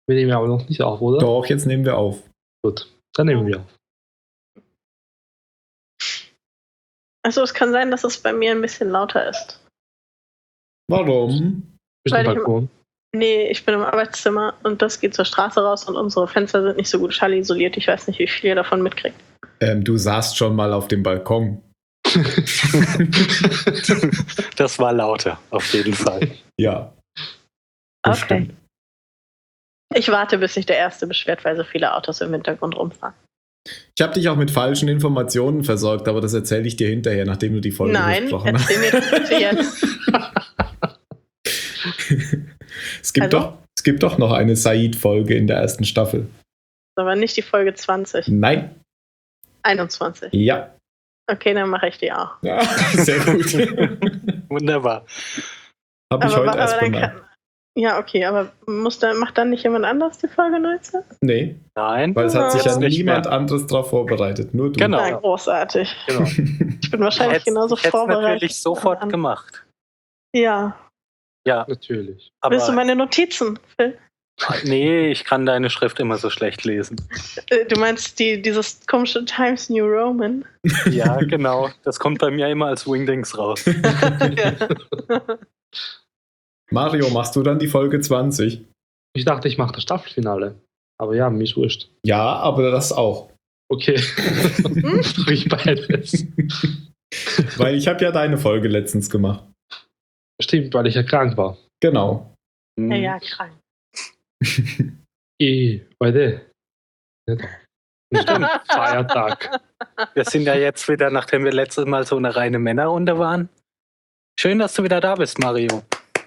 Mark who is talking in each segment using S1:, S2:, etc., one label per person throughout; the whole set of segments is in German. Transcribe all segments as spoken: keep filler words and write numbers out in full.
S1: Wir nehmen ja aber noch nicht auf, oder?
S2: Doch, jetzt nehmen wir auf.
S1: Gut, dann nehmen wir auf.
S3: Also es kann sein, dass es bei mir ein bisschen lauter ist.
S2: Warum?
S1: Bist du
S3: Weil
S1: im
S3: ich im-
S1: Balkon?
S3: Nee, ich bin im Arbeitszimmer und das geht zur Straße raus und unsere Fenster sind nicht so gut schallisoliert. Ich weiß nicht, wie viel ihr davon mitkriegt.
S2: Ähm, du saßt schon mal auf dem Balkon.
S4: Das war lauter, auf jeden Fall.
S2: Ja. Das
S3: Okay.
S2: stimmt.
S3: Ich warte, bis sich der Erste beschwert, weil so viele Autos im Hintergrund rumfahren.
S2: Ich habe dich auch mit falschen Informationen versorgt, aber das erzähle ich dir hinterher, nachdem du die Folge
S3: Nein,
S2: besprochen hast.
S3: erzähl mir das bitte jetzt.
S2: Es gibt,
S3: Also?
S2: doch, es gibt doch noch eine Said-Folge in der ersten Staffel.
S3: Aber nicht die Folge zwanzig.
S2: Nein.
S3: einundzwanzig.
S2: Ja.
S3: Okay, dann mache ich die auch.
S2: Ja, sehr gut.
S4: Wunderbar.
S2: Habe ich
S3: Aber-
S2: heute
S3: aber
S2: erst
S3: dann
S2: bemerkt.
S3: kann- Ja, okay, aber muss da, macht dann nicht jemand anders die Folge neunzehn?
S2: Nee,
S4: Nein,
S2: weil es hat sich ja
S4: jetzt nicht
S2: niemand
S4: mehr.
S2: anderes drauf vorbereitet, nur du.
S4: Genau.
S3: Na, großartig.
S4: Genau.
S3: Ich bin wahrscheinlich
S4: Hätt's-
S3: genauso
S4: ich hätt's
S3: vorbereitet.
S4: natürlich sofort
S3: an-
S4: gemacht.
S3: Ja.
S4: Ja,
S1: Natürlich.
S4: aber
S3: Willst du meine Notizen, Phil?
S4: nee, ich kann deine Schrift immer so schlecht lesen.
S3: Äh, Du meinst die, dieses komische Times New Roman?
S4: Ja, genau. Das kommt bei mir immer als Wingdings raus.
S3: Ja.
S2: Mario, machst du dann die Folge zwanzig?
S1: Ich dachte, ich mache das Staffelfinale. Aber ja, mir ist wurscht.
S2: Ja, aber das auch.
S1: Okay. Mach ich beides.
S2: Weil ich habe ja deine Folge letztens gemacht.
S1: Stimmt, weil ich ja krank war.
S2: Genau.
S4: Hm.
S3: Ja, ja, krank.
S1: Eh, heute. Ja, doch. Stimmt, Feiertag.
S4: Wir sind ja jetzt wieder, nachdem wir letztes Mal so eine reine Männerrunde waren. Schön, dass du wieder da bist, Mario.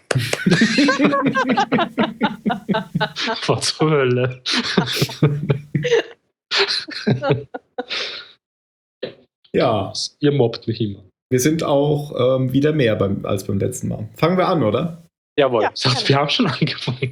S1: Was zur Hölle.
S2: Ja,
S1: Ihr mobbt mich immer.
S2: wir sind auch ähm, wieder mehr beim, als beim letzten Mal. Fangen wir an, oder?
S4: Jawohl.
S3: Ja.
S1: Ich dachte, wir haben schon angefangen.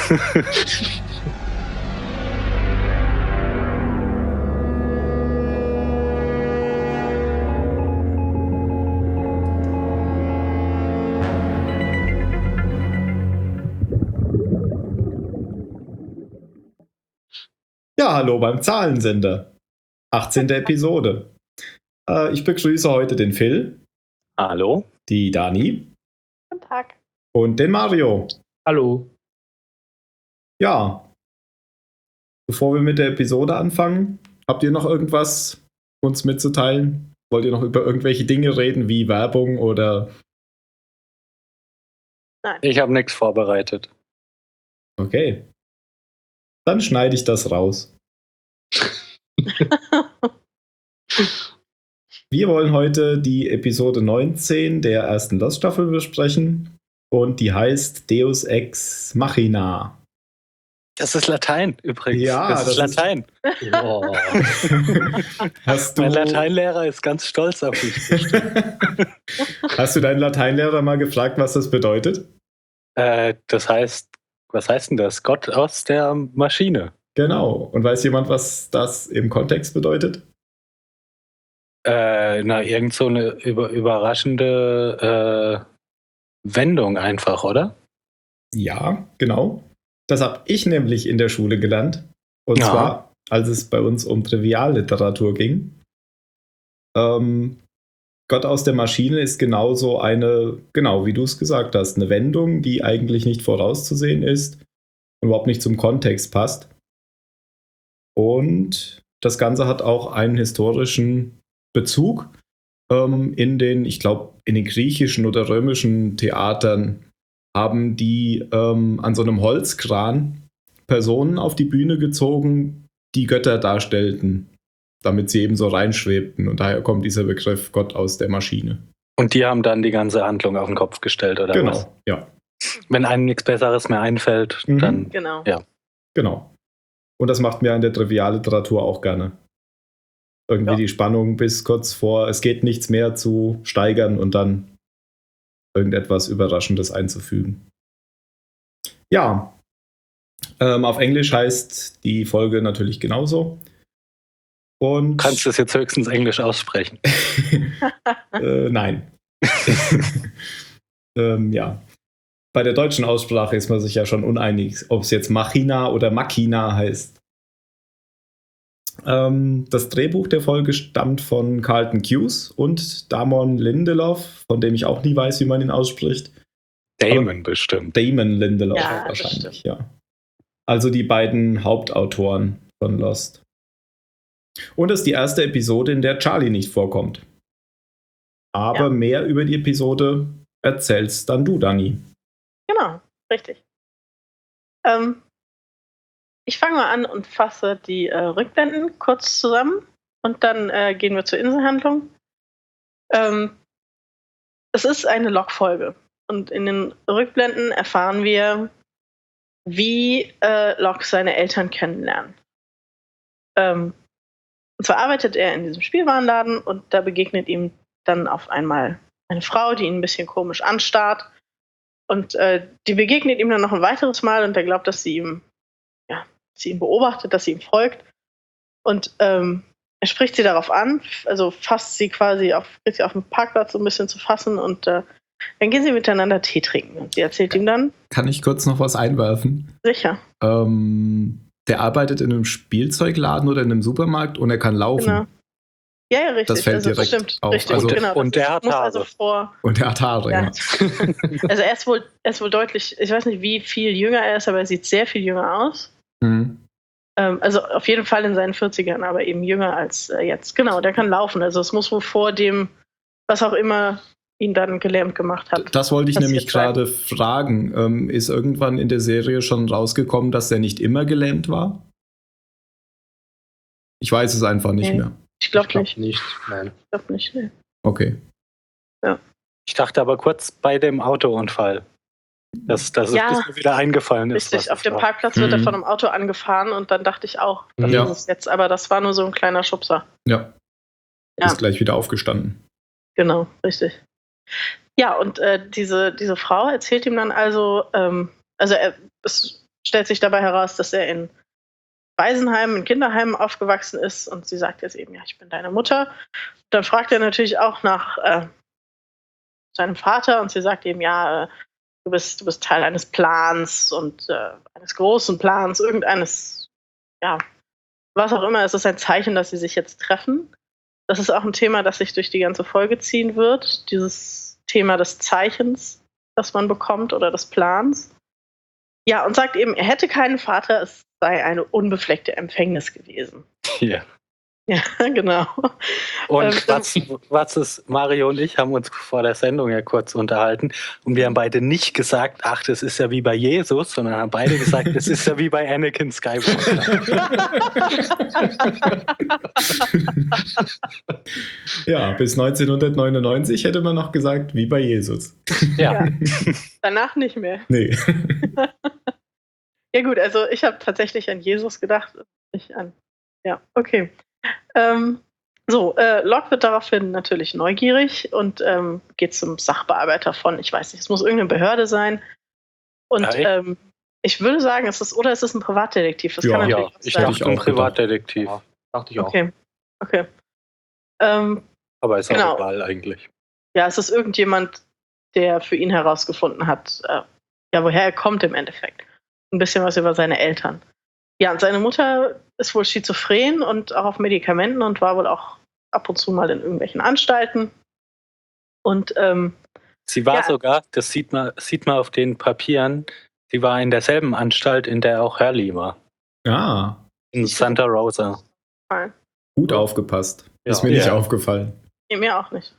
S2: Ja, hallo beim Zahlensender. achtzehnte Episode. Äh, ich begrüße heute den Phil,
S4: Hallo.
S2: die Dani
S3: Guten Tag.
S2: und den Mario.
S1: Hallo.
S2: Ja. Bevor wir mit der Episode anfangen, habt ihr noch irgendwas uns mitzuteilen? Wollt ihr noch über irgendwelche Dinge reden, wie Werbung oder...
S4: Ich habe nichts vorbereitet.
S2: Okay. Dann schneide ich das raus. Wir wollen heute die Episode neunzehn der ersten Lost-Staffel besprechen und die heißt Deus Ex Machina.
S4: Das ist Latein übrigens.
S2: Ja,
S4: das ist
S2: das ist-
S4: Latein.
S1: Oh.
S2: Hast du,
S4: Mein Lateinlehrer ist ganz stolz auf mich.
S2: hast du deinen Lateinlehrer mal gefragt, was das bedeutet?
S4: äh, das heißt, was heißt denn das? Gott aus der Maschine.
S2: Genau. Und weiß jemand, was das im Kontext bedeutet?
S4: Äh, na, irgend so eine über, überraschende äh, Wendung einfach, oder?
S2: Ja, genau. Das habe ich nämlich in der Schule gelernt. Und
S4: Ja.
S2: zwar, als es bei uns um Trivialliteratur ging. Ähm, Gott aus der Maschine ist genauso eine, genau wie du es gesagt hast, eine Wendung, die eigentlich nicht vorauszusehen ist und überhaupt nicht zum Kontext passt. Und das Ganze hat auch einen historischen Bezug. Ähm, in den, ich glaube, in den griechischen oder römischen Theatern haben die ähm, an so einem Holzkran Personen auf die Bühne gezogen, die Götter darstellten, damit sie eben so reinschwebten. Und daher kommt dieser Begriff Gott aus der Maschine.
S4: Und die haben dann die ganze Handlung auf den Kopf gestellt, oder
S2: Genau,
S4: was?
S2: ja,
S4: Wenn einem nichts Besseres mehr einfällt,
S2: Mhm.
S4: dann.
S3: Genau.
S2: genau. Und das macht mir an der Trivialliteratur auch gerne. Irgendwie
S4: Ja.
S2: die Spannung bis kurz vor, es geht nichts mehr zu steigern und dann irgendetwas Überraschendes einzufügen. Ja, ähm, auf Englisch heißt die Folge natürlich genauso. Und
S4: Kannst du es jetzt höchstens Englisch aussprechen?
S2: äh, nein. ähm, ja. bei der deutschen Aussprache ist man sich ja schon uneinig, ob es jetzt Machina oder Machina heißt. Ähm, das Drehbuch der Folge stammt von Carlton Cuse und Damon Lindelof, von dem ich auch nie weiß, wie man ihn ausspricht.
S4: Damon Aber bestimmt.
S2: Damon Lindelof
S3: Ja,
S2: wahrscheinlich, ja. Also die beiden Hauptautoren von Lost. Und es ist die erste Episode, in der Charlie nicht vorkommt. Aber
S3: Ja.
S2: mehr über die Episode erzählst dann du, Dani.
S3: Genau, richtig. Ähm, ich fange mal an und fasse die äh, Rückblenden kurz zusammen und dann äh, gehen wir zur Inselhandlung. Ähm, es ist eine Log-Folge und in den Rückblenden erfahren wir, wie äh, Locke seine Eltern kennenlernt. Ähm, und zwar arbeitet er in diesem Spielwarenladen und da begegnet ihm dann auf einmal eine Frau, die ihn ein bisschen komisch anstarrt. Und äh, die begegnet ihm dann noch ein weiteres Mal und er glaubt, dass sie ihm, ja, sie ihn beobachtet, dass sie ihm folgt. Und ähm, er spricht sie darauf an, also fasst sie quasi auf, sie auf dem Parkplatz so ein bisschen zu fassen und äh, dann gehen sie miteinander Tee trinken. Und sie erzählt ihm dann.
S2: Kann ich kurz noch was einwerfen?
S3: Sicher.
S2: Ähm, der arbeitet in einem Spielzeugladen oder in einem Supermarkt und er kann laufen.
S3: Genau. Ja, ja, richtig.
S2: Das fällt
S3: also,
S2: direkt
S3: stimmt,
S2: auf.
S3: richtig,
S2: Also-
S3: genau.
S4: Und
S3: Das
S4: der hat
S3: muss
S4: Haare.
S3: also vor,
S2: Und er hat Haare,
S3: Ja.
S2: ja.
S3: also er ist wohl, er ist wohl deutlich, ich weiß nicht, wie viel jünger er ist, aber er sieht sehr viel jünger aus.
S2: Mhm.
S3: Ähm, also auf jeden Fall in seinen vierzigern, aber eben jünger als äh, jetzt. Genau, der kann laufen. Also es muss wohl vor dem, was auch immer ihn dann gelähmt gemacht hat.
S2: Das wollte ich
S3: passiert
S2: nämlich
S3: sein.
S2: gerade fragen. Ähm, ist irgendwann in der Serie schon rausgekommen, dass er nicht immer gelähmt war? Ich weiß es einfach nicht
S3: Nee.
S2: mehr.
S3: Ich glaube
S1: Ich glaub
S3: nicht.
S1: nicht. Nein.
S3: Ich glaube nicht. Nee.
S2: Okay.
S4: Ich dachte aber kurz bei dem Autounfall, dass, dass
S3: Ja,
S4: es mir wieder eingefallen ist. was
S3: Richtig, auf
S4: es
S3: dem
S4: war.
S3: Parkplatz wird er
S2: Mhm.
S3: von einem Auto angefahren und dann dachte ich auch, das
S2: Ja.
S3: ist es jetzt. Aber das war nur so ein kleiner Schubser.
S2: Ja.
S3: Ja.
S2: Ist gleich wieder aufgestanden.
S3: Genau, richtig. Ja, und äh, diese, diese Frau erzählt ihm dann also, ähm, also er, es stellt sich dabei heraus, dass er in Waisenheimen, in Kinderheimen aufgewachsen ist und sie sagt jetzt eben, ja, ich bin deine Mutter. Dann fragt er natürlich auch nach äh, seinem Vater und sie sagt eben, ja, äh, du bist, du bist Teil eines Plans und äh, eines großen Plans, irgendeines, ja, was auch immer. Es ist ein Zeichen, dass sie sich jetzt treffen. Das ist auch ein Thema, das sich durch die ganze Folge ziehen wird. Dieses Thema des Zeichens, das man bekommt oder des Plans. Ja, und sagt eben, er hätte keinen Vater, es sei eine unbefleckte Empfängnis gewesen.
S4: Ja.
S3: Ja, genau.
S4: Und
S3: Ähm,
S4: was, was ist, Mario und ich haben uns vor der Sendung ja kurz unterhalten und wir haben beide nicht gesagt, ach, das ist ja wie bei Jesus, sondern haben beide gesagt, das ist ja wie bei Anakin Skywalker.
S2: Ja, bis neunzehnhundertneunundneunzig hätte man noch gesagt, wie bei Jesus.
S4: Ja.
S3: Danach nicht mehr.
S2: Nee.
S3: Ja gut, also ich habe tatsächlich an Jesus gedacht, nicht an. Ja, okay. Ähm, so, äh, Locke wird daraufhin natürlich neugierig und ähm, geht zum Sachbearbeiter von, ich weiß nicht, es muss irgendeine Behörde sein. Und
S4: Ja, echt?
S3: ähm, ich würde sagen, es ist, oder es ist ein Privatdetektiv. Das
S2: Ja,
S3: kann
S4: Ja,
S3: natürlich
S4: ich
S3: auch sein.
S2: hätte ich
S4: dachte ein
S2: auch gedacht.
S4: Privatdetektiv.
S1: Ja, dachte ich auch.
S3: Okay, okay. Ähm,
S4: Aber ist auch
S3: Genau.
S4: egal eigentlich.
S3: ja, es ist irgendjemand, der für ihn herausgefunden hat, äh, ja, woher er kommt im Endeffekt. Ein bisschen was über seine Eltern. Ja, und seine Mutter ist wohl schizophren und auch auf Medikamenten und war wohl auch ab und zu mal in irgendwelchen Anstalten. Und ähm,
S4: Sie war
S3: Ja.
S4: sogar, das sieht man, sieht man auf den Papieren, sie war in derselben Anstalt, in der auch Hurley war.
S2: Ah,
S4: In Santa Rosa.
S2: gut aufgepasst.
S1: Ja.
S2: Ist mir nicht
S4: Ja.
S2: aufgefallen.
S3: nee, mir auch nicht.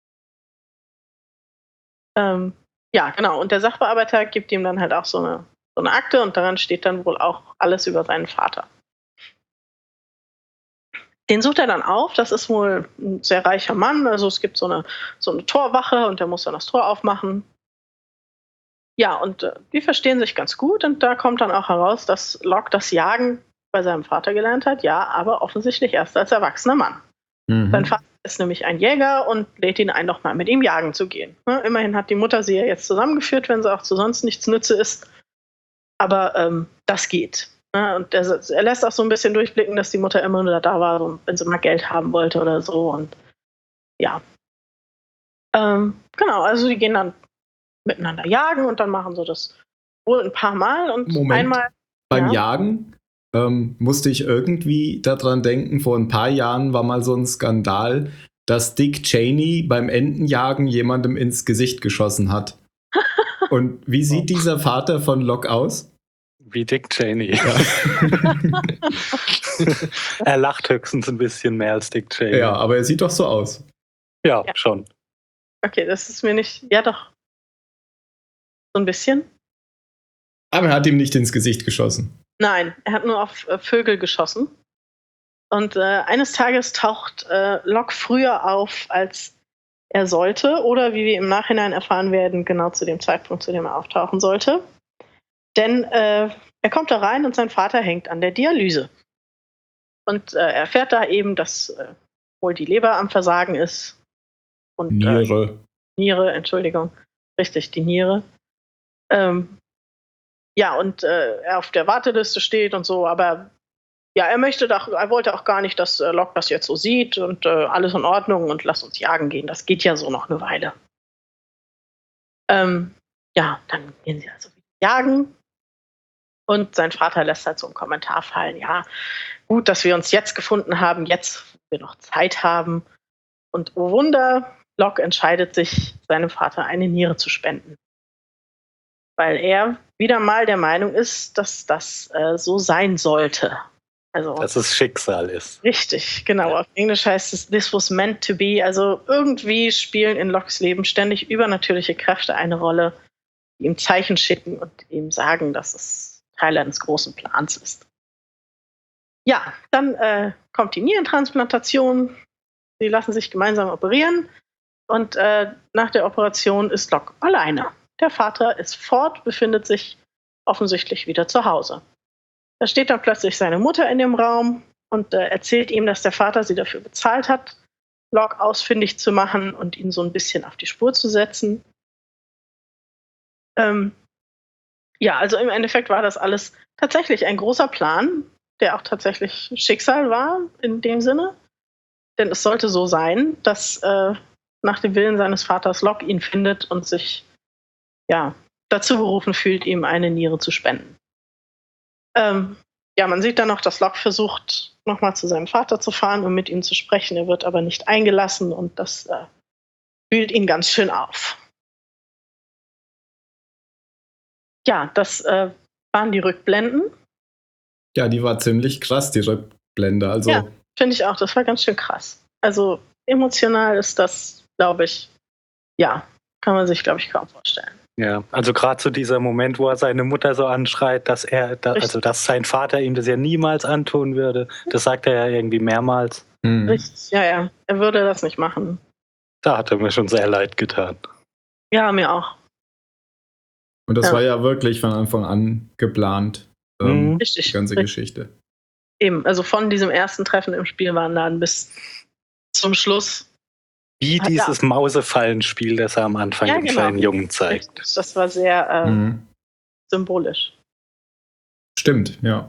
S3: Ähm, ja, genau. Und der Sachbearbeiter gibt ihm dann halt auch so eine, so eine Akte und daran steht dann wohl auch alles über seinen Vater. Den sucht er dann auf. Das ist wohl ein sehr reicher Mann. Also es gibt so eine, so eine Torwache und der muss dann das Tor aufmachen. Ja, und äh, die verstehen sich ganz gut und da kommt dann auch heraus, dass Locke das Jagen bei seinem Vater gelernt hat. Ja, aber offensichtlich erst als erwachsener Mann.
S2: Mhm.
S3: Sein Vater ist nämlich ein Jäger und lädt ihn ein, doch mal mit ihm jagen zu gehen. Ne, immerhin hat die Mutter sie ja jetzt zusammengeführt, wenn sie auch zu sonst nichts nütze ist. Aber ähm, das geht. Ne, und er, er lässt auch so ein bisschen durchblicken, dass die Mutter immer nur da war, so, wenn sie mal Geld haben wollte oder so. Und ja. Ähm, genau, also die gehen dann miteinander jagen und dann machen sie das wohl ein paar Mal und
S2: Moment.
S3: einmal.
S2: Beim
S3: Ja.
S2: Jagen ähm, musste ich irgendwie daran denken, vor ein paar Jahren war mal so ein Skandal, dass Dick Cheney beim Entenjagen jemandem ins Gesicht geschossen hat. Und wie sieht dieser Vater von Locke aus?
S4: Wie Dick Cheney.
S2: Ja.
S4: Er lacht höchstens ein bisschen mehr als Dick Cheney.
S2: Ja, aber er sieht doch so aus.
S4: Ja,
S3: Ja.
S4: schon.
S3: Okay, das ist mir nicht. Ja, doch. So ein bisschen.
S2: Aber er hat ihm nicht ins Gesicht geschossen.
S3: Nein, er hat nur auf äh, Vögel geschossen. Und äh, eines Tages taucht äh, Locke früher auf, als er sollte, oder wie wir im Nachhinein erfahren werden, genau zu dem Zeitpunkt, zu dem er auftauchen sollte. Denn äh, er kommt da rein und sein Vater hängt an der Dialyse. Und äh, er erfährt da eben, dass äh, wohl die Leber am Versagen ist. Und, äh,
S2: Niere.
S3: Niere, Entschuldigung. Richtig, die Niere. Ähm, ja, und äh, er auf der Warteliste steht und so, aber ja, er möchte doch, er wollte auch gar nicht, dass äh, Locke das jetzt so sieht und äh, alles in Ordnung und lass uns jagen gehen. Das geht ja so noch eine Weile. Ähm, ja, dann gehen sie also wieder jagen. Und sein Vater lässt halt so einen Kommentar fallen. Ja, gut, dass wir uns jetzt gefunden haben, jetzt, wo wir noch Zeit haben. Und oh Wunder, Locke entscheidet sich, seinem Vater eine Niere zu spenden. Weil er wieder mal der Meinung ist, dass das äh, so sein sollte. Also,
S4: Dass es Schicksal ist.
S3: richtig, genau.
S4: Ja.
S3: Auf Englisch heißt es "This was meant to be". Also irgendwie spielen in Lockes Leben ständig übernatürliche Kräfte eine Rolle, die ihm Zeichen schicken und ihm sagen, dass es Teil eines großen Plans ist. Ja, dann äh, kommt die Nierentransplantation. Sie lassen sich gemeinsam operieren. Und äh, nach der Operation ist Locke alleine. Der Vater ist fort, befindet sich offensichtlich wieder zu Hause. Da steht dann plötzlich seine Mutter in dem Raum und äh, erzählt ihm, dass der Vater sie dafür bezahlt hat, Locke ausfindig zu machen und ihn so ein bisschen auf die Spur zu setzen. Ähm, ja, also im Endeffekt war das alles tatsächlich ein großer Plan, der auch tatsächlich Schicksal war in dem Sinne. Denn es sollte so sein, dass äh, nach dem Willen seines Vaters Locke ihn findet und sich ja, dazu berufen fühlt, ihm eine Niere zu spenden. Ähm, ja, man sieht dann noch, dass Locke versucht, nochmal zu seinem Vater zu fahren, um mit ihm zu sprechen. Er wird aber nicht eingelassen und das äh, wühlt ihn ganz schön auf. Ja, das äh, waren die Rückblenden.
S2: Ja, die war ziemlich krass, die Rückblende. Also,
S3: Ja. Finde ich auch, das war ganz schön krass. Also emotional ist das, glaube ich, ja, kann man sich, glaube ich, kaum vorstellen.
S4: Ja, also gerade zu dieser Moment, wo er seine Mutter so anschreit, dass er, da,
S3: Richtig.
S4: also dass sein Vater ihm das ja niemals antun würde. Das sagt er ja irgendwie mehrmals.
S2: hm.
S3: Richtig, ja, ja. Er würde das nicht machen.
S4: Da hat er mir schon sehr leid getan.
S3: Ja, mir auch.
S2: Und das
S3: Ja.
S2: war ja wirklich von Anfang an geplant, ähm,
S4: Mhm.
S3: Richtig.
S2: die ganze
S3: richtig.
S2: Geschichte.
S3: Eben, also von diesem ersten Treffen im Spielwarenladen bis zum Schluss.
S4: Wie
S3: Ah, ja.
S4: dieses Mausefallenspiel, das er am Anfang
S3: Ja,
S4: dem
S3: genau.
S4: kleinen Jungen zeigt.
S3: Richtig, das war sehr äh,
S2: Mhm.
S3: symbolisch.
S2: Stimmt, ja.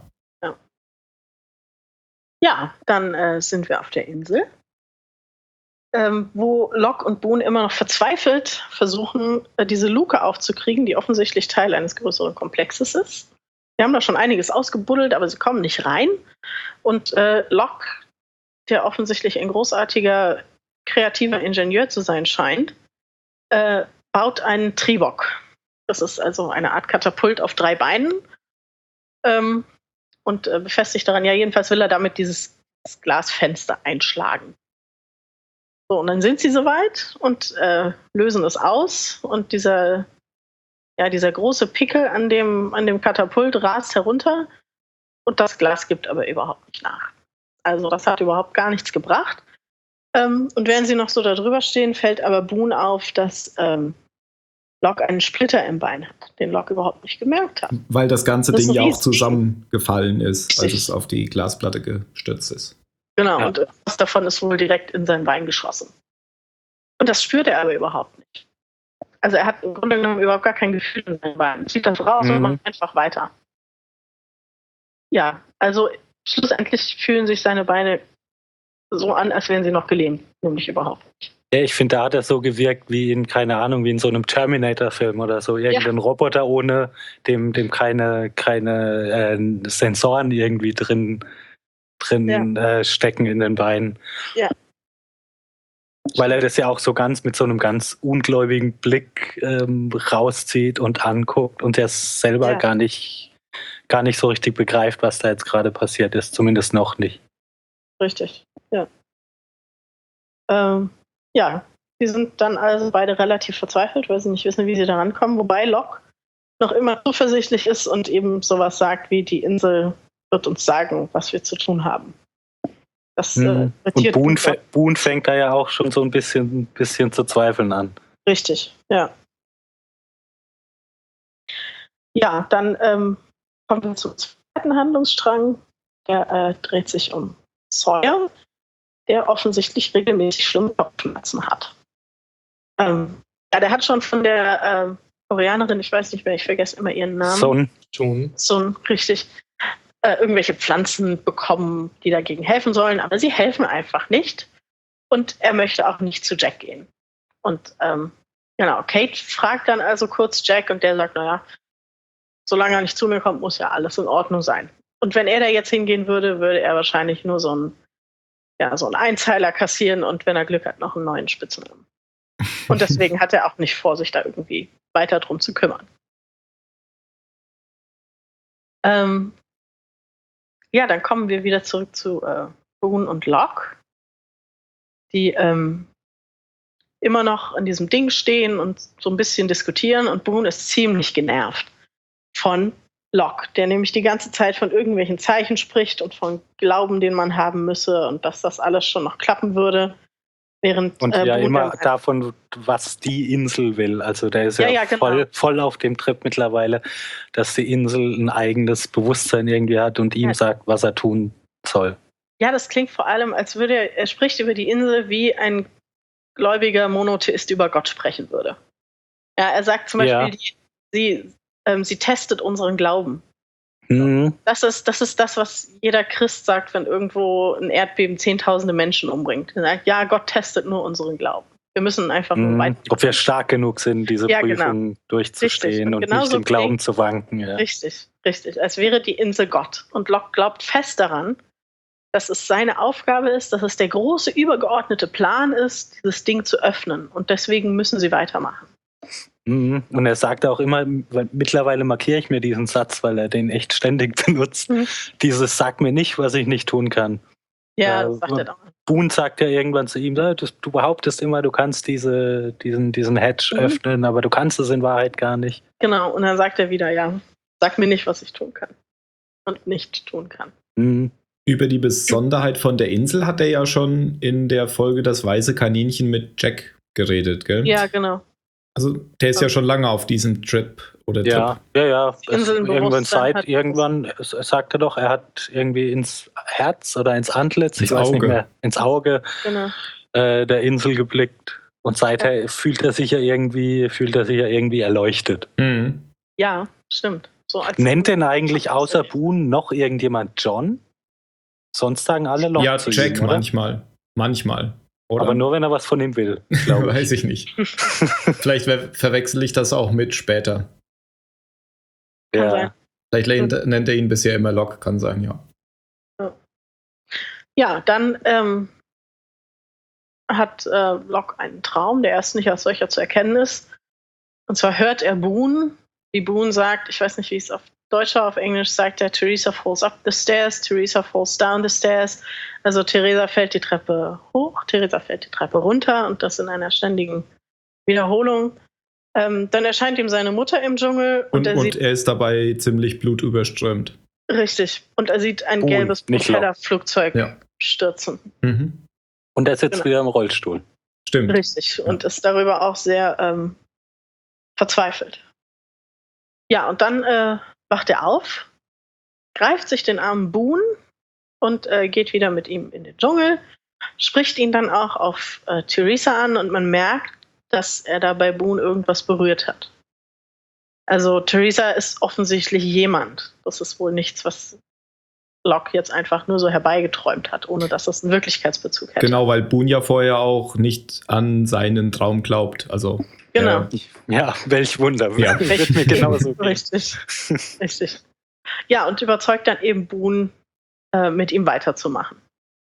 S3: Ja, dann äh, sind wir auf der Insel, ähm, wo Locke und Boone immer noch verzweifelt versuchen, äh, diese Luke aufzukriegen, die offensichtlich Teil eines größeren Komplexes ist. Wir haben da schon einiges ausgebuddelt, aber sie kommen nicht rein. Und äh, Locke, der offensichtlich ein großartiger, kreativer Ingenieur zu sein scheint, äh, baut einen Tribok. Das ist also eine Art Katapult auf drei Beinen. Ähm, und äh, befestigt daran, ja, jedenfalls will er damit dieses Glasfenster einschlagen. So, und dann sind sie soweit und äh, lösen es aus und dieser, ja, dieser große Pickel an dem, an dem Katapult rast herunter und das Glas gibt aber überhaupt nicht nach. Also das hat überhaupt gar nichts gebracht. Ähm, und während sie noch so da drüber stehen, fällt aber Boone auf, dass ähm, Locke einen Splitter im Bein hat, den Locke überhaupt nicht gemerkt hat.
S2: Weil das ganze
S3: Das ist
S2: Ding ja
S3: ein
S2: auch
S3: Riesending.
S2: zusammengefallen ist, als
S3: Richtig.
S2: es auf die Glasplatte gestürzt ist.
S3: Genau,
S4: Ja.
S3: und was davon ist wohl direkt in sein Bein geschossen. Und das spürt er aber überhaupt nicht. Also er hat im Grunde genommen überhaupt gar kein Gefühl in seinem Bein. Zieht das raus
S4: Mhm.
S3: und macht einfach weiter. Ja, also schlussendlich fühlen sich seine Beine so an, als wären sie noch gelähmt. Nämlich überhaupt nicht.
S4: Ja, ich finde, da hat er so gewirkt wie in, keine Ahnung, wie in so einem Terminator-Film oder so. Irgendein ja. Roboter ohne, dem, dem keine, keine äh, Sensoren irgendwie drin, drin ja. äh, stecken in den Beinen.
S3: Ja.
S4: Weil er das ja auch so ganz mit so einem ganz ungläubigen Blick ähm, rauszieht und anguckt und der selber ja. gar nicht, gar nicht so richtig begreift, was da jetzt gerade passiert ist. Zumindest noch nicht.
S3: Richtig, ja. Ähm, ja, die sind dann also beide relativ verzweifelt, weil sie nicht wissen, wie sie da rankommen. Wobei Locke noch immer zuversichtlich ist und eben sowas sagt wie, die Insel wird uns sagen, was wir zu tun haben. Das,
S4: mhm.
S3: äh,
S4: und Boone, f- Boone fängt da ja auch schon so ein bisschen, bisschen zu zweifeln an.
S3: Richtig, ja. Ja, dann ähm, kommen wir zum zweiten Handlungsstrang. Der äh, dreht sich um Sawyer, der offensichtlich regelmäßig schlimme Kopfschmerzen hat. Ähm, ja, der hat schon von der äh, Koreanerin, ich weiß nicht mehr, ich vergesse immer ihren Namen.
S4: Son.
S1: Son.
S3: Son, richtig. Äh, irgendwelche Pflanzen bekommen, die dagegen helfen sollen, aber sie helfen einfach nicht. Und er möchte auch nicht zu Jack gehen. Und ähm, genau, Kate fragt dann also kurz Jack und der sagt, naja, solange er nicht zu mir kommt, muss ja alles in Ordnung sein. Und wenn er da jetzt hingehen würde, würde er wahrscheinlich nur so ein ja, so einen Einzeiler kassieren und wenn er Glück hat, noch einen neuen Spitznamen. Und deswegen hat er auch nicht vor, sich da irgendwie weiter drum zu kümmern. Ähm, ja, dann kommen wir wieder zurück zu äh, Boone und Locke, die ähm, immer noch an diesem Ding stehen und so ein bisschen diskutieren und Boone ist ziemlich genervt von Locke, der nämlich die ganze Zeit von irgendwelchen Zeichen spricht und von Glauben, den man haben müsse und dass das alles schon noch klappen würde. Während,
S4: und
S3: äh,
S4: ja
S3: Boone
S4: immer davon, was die Insel will. Also der ist ja,
S3: ja, ja genau.
S4: voll, voll auf dem Trip mittlerweile, dass die Insel ein eigenes Bewusstsein irgendwie hat und ihm ja. sagt, was er tun soll.
S3: Ja, das klingt vor allem, als würde er, er spricht über die Insel, wie ein gläubiger Monotheist über Gott sprechen würde. Ja, er sagt zum Beispiel,
S4: ja.
S3: die, sie, ähm, sie testet unseren Glauben.
S4: Mhm.
S3: Das ist, das ist das, was jeder Christ sagt, wenn irgendwo ein Erdbeben zehntausende Menschen umbringt. Er sagt, ja, Gott testet nur unseren Glauben. Wir müssen einfach nur
S4: mhm.
S3: weiter.
S4: Ob wir stark genug sind, diese
S3: ja,
S4: Prüfung
S3: genau.
S4: durchzustehen und, und nicht im Glauben zu wanken. Ja.
S3: Richtig, richtig. Als wäre die Insel Gott. Und Locke glaubt fest daran, dass es seine Aufgabe ist, dass es der große, übergeordnete Plan ist, dieses Ding zu öffnen. Und deswegen müssen sie weitermachen.
S4: Und er sagt auch immer, weil mittlerweile markiere ich mir diesen Satz, weil er den echt ständig benutzt. Mhm. Dieses "Sag mir nicht, was ich nicht tun kann".
S3: Ja,
S4: äh,
S3: das sagt er doch.
S4: Boone sagt ja irgendwann zu ihm, du, du behauptest immer, du kannst diese, diesen, diesen Hedge mhm. öffnen, aber du kannst es in Wahrheit gar nicht.
S3: Genau, und dann sagt er wieder, ja, sag mir nicht, was ich tun kann. Und nicht tun kann.
S4: Mhm.
S2: Über die Besonderheit von der Insel hat er ja schon in der Folge Das weiße Kaninchen mit Jack geredet, gell?
S3: Ja, genau.
S2: Also der ist ja schon lange auf diesem Trip oder
S4: ja,
S2: Trip.
S4: Ja, ja, es, irgendwann seit, irgendwann sagt er doch, er hat irgendwie ins Herz oder ins Antlitz,
S2: ins
S4: ich weiß
S2: Auge.
S4: nicht mehr, ins Auge
S3: genau.
S4: äh, der Insel geblickt. Und seither ja. fühlt er sich ja irgendwie, fühlt er sich ja irgendwie erleuchtet.
S2: Mhm.
S3: Ja, stimmt. So als
S4: Nennt denn eigentlich außer Boone noch irgendjemand John? Sonst sagen alle Locke
S2: Ja,
S4: zu
S2: Jack
S4: ihm, oder?
S2: manchmal. Manchmal. Oder?
S4: Aber nur, wenn er was von ihm will, glaube ich.
S2: Weiß ich nicht. Vielleicht ver- verwechsel ich das auch mit später.
S3: Kann
S4: ja.
S3: sein.
S2: Vielleicht nennt, nennt er ihn bisher immer Locke, kann sein, ja.
S3: Ja, dann ähm, hat äh, Locke einen Traum, der erst nicht als solcher zu erkennen ist. Und zwar hört er Boone, wie Boone sagt, ich weiß nicht, wie es auf Deutsch oder auf Englisch sagt, er, Theresa falls up the stairs, Theresa falls down the stairs. Also Theresa fällt die Treppe hoch, Theresa fällt die Treppe runter und das in einer ständigen Wiederholung. Ähm, dann erscheint ihm seine Mutter im Dschungel. Und,
S2: und,
S3: er,
S2: und
S3: sieht,
S2: er ist dabei ziemlich blutüberströmt.
S3: Richtig. Und er sieht ein
S4: Boone,
S3: gelbes Propellerflugzeug
S2: ja.
S3: stürzen.
S2: Mhm.
S4: Und er sitzt
S3: genau.
S4: wieder im Rollstuhl.
S2: Stimmt.
S3: Richtig.
S2: Ja.
S3: Und ist darüber auch sehr ähm, verzweifelt. Ja, und dann äh, wacht er auf, greift sich den armen Boone und äh, geht wieder mit ihm in den Dschungel, spricht ihn dann auch auf äh, Theresa an und man merkt, dass er da bei Boone irgendwas berührt hat. Also Theresa ist offensichtlich jemand. Das ist wohl nichts, was Locke jetzt einfach nur so herbeigeträumt hat, ohne dass das einen Wirklichkeitsbezug hätte.
S2: Genau, weil Boone ja vorher auch nicht an seinen Traum glaubt. Also,
S3: Genau.
S2: Äh,
S4: Ja, welch Wunder.
S2: Ja.
S4: Wird mir genauso gehen.
S3: Richtig. Richtig. Ja, und überzeugt dann eben Boone, äh, mit ihm weiterzumachen.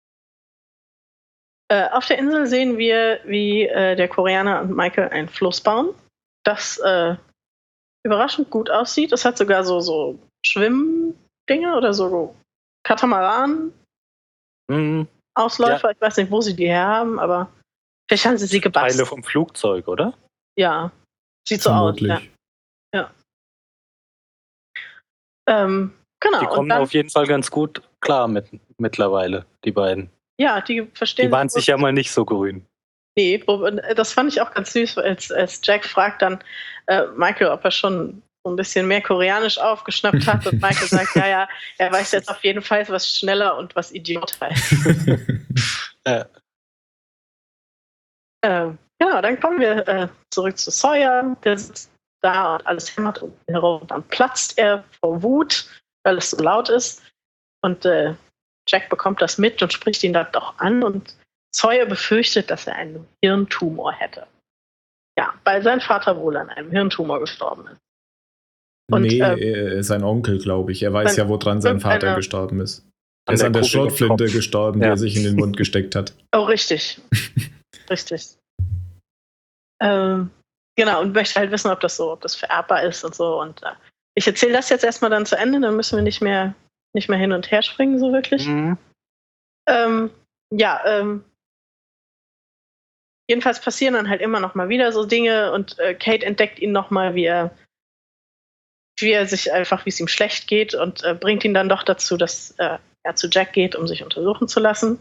S3: Äh, auf der Insel sehen wir, wie äh, der Koreaner und Michael einen Fluss bauen, das äh, überraschend gut aussieht. Es hat sogar so, so Schwimmdinge oder so Katamaran-Ausläufer.
S4: Mhm.
S3: Ich weiß nicht, wo sie die her haben, aber vielleicht haben sie sie
S4: Teile
S3: gebastelt.
S4: vom Flugzeug, oder?
S3: Ja, sieht so
S2: vermutlich.
S3: aus. Ja. Ähm, genau.
S4: Die
S3: und
S4: kommen
S3: dann,
S4: auf jeden Fall ganz gut klar mit, mittlerweile, die beiden.
S3: ja, die verstehen
S4: Die waren
S3: sich
S4: sich ja mal nicht so grün.
S3: Nee, wo- das fand ich auch ganz süß, als, als Jack fragt dann äh, Michael, ob er schon so ein bisschen mehr Koreanisch aufgeschnappt hat. Und Michael sagt, ja, ja, er weiß jetzt auf jeden Fall, was schneller und was Idiot heißt.
S4: Äh,
S3: äh, genau, dann kommen wir äh, zurück zu Sawyer. Der sitzt da und alles hämmert um ihn herum. Dann platzt er vor Wut, weil es so laut ist. Und äh, Jack bekommt das mit und spricht ihn dann doch an. Und Sawyer befürchtet, dass er einen Hirntumor hätte. Ja, weil sein Vater wohl an einem Hirntumor gestorben ist. Und,
S2: nee,
S3: ähm,
S2: äh, sein Onkel, glaube ich. Er weiß
S3: sein-
S2: ja, woran sein Vater
S3: irgendeiner-
S2: gestorben ist. Er
S4: An
S2: ist
S4: der
S2: an der
S4: Kugel im
S2: Schrotflinte
S4: Kopf.
S2: gestorben, die
S4: Ja.
S2: er sich in den Mund gesteckt hat.
S3: Oh, richtig. Richtig. Ähm, genau, und möchte halt wissen, ob das so, ob das vererbbar ist und so. Und äh, ich erzähle das jetzt erstmal dann zu Ende, dann müssen wir nicht mehr, nicht mehr hin und her springen, so wirklich.
S4: mhm.
S3: Ähm, ja, ähm, jedenfalls passieren dann halt immer noch mal wieder so Dinge und äh, Kate entdeckt ihn noch mal, wie er, wie er sich einfach, wie es ihm schlecht geht und äh, bringt ihn dann doch dazu, dass äh, er zu Jack geht, um sich untersuchen zu lassen.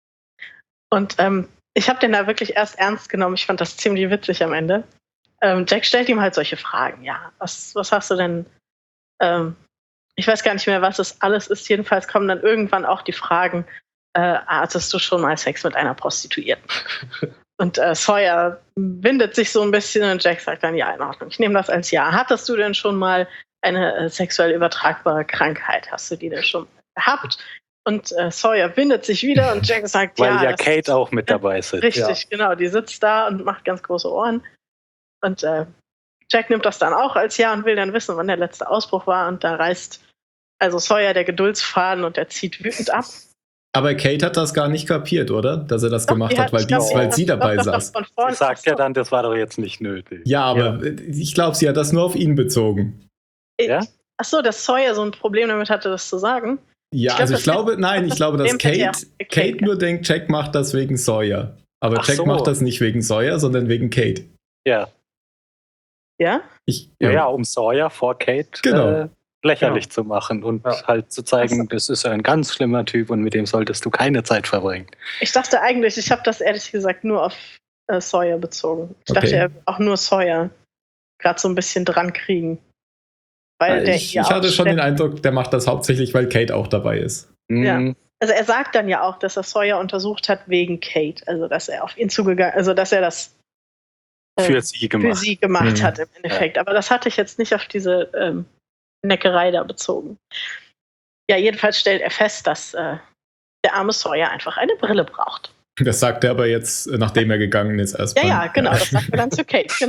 S3: Und ähm, ich habe den da wirklich erst ernst genommen. Ich fand das ziemlich witzig am Ende. Ähm, Jack stellt ihm halt solche Fragen. Ja, was, was hast du denn? Ähm, ich weiß gar nicht mehr, was es alles ist. Jedenfalls kommen dann irgendwann auch die Fragen, äh, hattest du schon mal Sex mit einer Prostituierten? Und äh, Sawyer windet sich so ein bisschen und Jack sagt dann, ja, in Ordnung, ich nehme das als Ja. Hattest du denn schon mal eine äh, sexuell übertragbare Krankheit? Hast du die denn schon gehabt? Und äh, Sawyer windet sich wieder und Jack sagt,
S4: Weil
S3: ja.
S4: ja
S3: das
S4: Kate
S3: ist
S4: auch mit dabei sitzt.
S3: richtig, genau. Die sitzt da und macht ganz große Ohren. Und äh, Jack nimmt das dann auch als Ja und will dann wissen, wann der letzte Ausbruch war. Und da reißt also Sawyer der Geduldsfaden und er zieht wütend ab.
S2: Aber Kate hat das gar nicht kapiert, oder? Dass er das
S3: Doch,
S2: gemacht
S3: die
S2: hat, weil,
S3: ich
S2: dies,
S3: glaub,
S2: weil
S3: die
S2: sie
S3: hat-
S2: dabei
S3: doch, doch, doch,
S2: saß.
S3: von vorn-
S4: Sie sagt
S3: ach so.
S4: ja dann, das war doch jetzt nicht nötig.
S2: Ja, aber ich glaube, sie hat das nur auf ihn bezogen.
S4: Ja?
S3: Achso, dass Sawyer so ein Problem damit hatte, das zu sagen.
S2: Ja,
S3: Ich glaub,
S2: also ich
S3: das-
S2: glaube, nein, ich glaube, dass
S3: Problem hätte ja
S2: Kate,
S3: auch Kate
S2: Kate nur denkt, Jack macht das wegen Sawyer. Aber
S4: Ach
S2: Jack
S4: so.
S2: macht das nicht wegen Sawyer, sondern wegen Kate.
S4: Ja.
S3: Ja?
S2: Ich,
S4: Ja, ja, um Sawyer vor Kate
S2: Genau.
S4: äh, lächerlich zu machen und
S1: Ja.
S4: halt zu zeigen, das ist ein ganz schlimmer Typ und mit dem solltest du keine Zeit verbringen.
S3: Ich dachte eigentlich, ich habe das ehrlich gesagt nur auf äh, Sawyer bezogen. Ich
S2: Okay.
S3: dachte, er will auch nur Sawyer gerade so ein bisschen dran kriegen. Weil der
S2: ich,
S3: ihr
S2: ich
S3: auch
S2: hatte schon den
S3: ständig-
S2: Eindruck, der macht das hauptsächlich, weil Kate auch dabei ist.
S3: Ja.
S4: Mhm.
S3: Also er sagt dann ja auch, dass er Sawyer untersucht hat wegen Kate. Also dass er auf ihn zugegangen, also dass er das äh,
S4: Für sie gemacht.
S3: für sie gemacht
S2: Mhm.
S3: hat im Endeffekt. Aber das hatte ich jetzt nicht auf diese ähm, Neckerei da bezogen. Ja, jedenfalls stellt er fest, dass äh, der arme Sawyer einfach eine Brille braucht.
S2: Das sagt er aber jetzt, äh, nachdem er gegangen ist,
S3: Ja,
S2: erstmal.
S3: ja, genau, das sagt er dann zu Kate. Genau.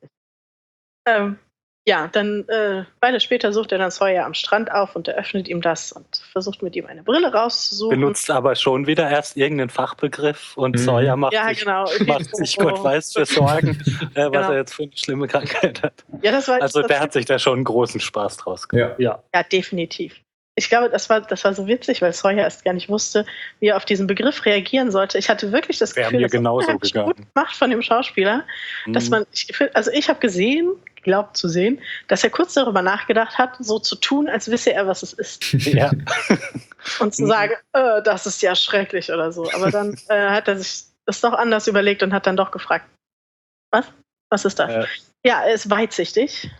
S3: ähm, ja, dann äh, Weile später sucht er dann Sawyer am Strand auf und eröffnet ihm das und versucht mit ihm eine Brille rauszusuchen.
S4: Benutzt aber schon wieder erst irgendeinen Fachbegriff und
S2: Mhm.
S4: Sawyer macht
S3: Ja,
S4: sich,
S3: genau.
S4: macht sich Gott weiß für Sorgen, äh, was
S3: Genau.
S4: er jetzt für eine schlimme Krankheit hat.
S3: Ja, das war,
S4: Also
S3: das
S4: der hat sich da schon einen großen Spaß draus gemacht.
S2: Ja.
S3: Ja, definitiv. Ich glaube, das war, das war so witzig, weil Sawyer erst gar nicht wusste, wie er auf diesen Begriff reagieren sollte. Ich hatte wirklich das
S4: Wäre
S3: Gefühl,
S4: mir
S3: dass er
S4: genauso
S3: unheimlich
S4: gegangen.
S3: gut gemacht von dem Schauspieler, dass
S4: Mhm.
S3: man, ich, gefühl- also ich habe gesehen, glaubt zu sehen, dass er kurz darüber nachgedacht hat, so zu tun, als wisse er, was es ist.
S4: Ja.
S3: Und zu
S4: Mhm.
S3: sagen, äh, das ist ja schrecklich oder so. Aber dann äh, hat er sich das doch anders überlegt und hat dann doch gefragt, was? Was ist das?
S4: Äh.
S3: Ja, er ist weitsichtig.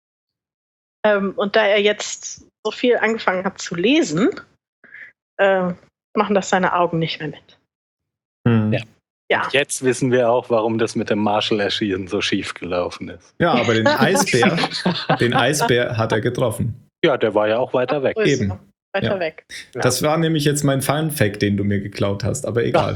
S3: Ähm, und da er jetzt so viel angefangen hat zu lesen, äh, machen das seine Augen nicht mehr mit.
S2: Hm.
S4: Ja.
S3: Ja,
S4: Jetzt wissen wir auch, warum das mit dem Marshall-Erschießen so schief gelaufen ist.
S2: Ja, aber den Eisbär, den Eisbär hat er getroffen.
S4: Ja, der war ja auch weiter weg.
S3: Größer.
S2: Eben.
S3: weiter
S2: Ja.
S3: weg.
S4: Ja.
S2: Das war nämlich jetzt mein Fun-Fact, den du mir geklaut hast, aber egal.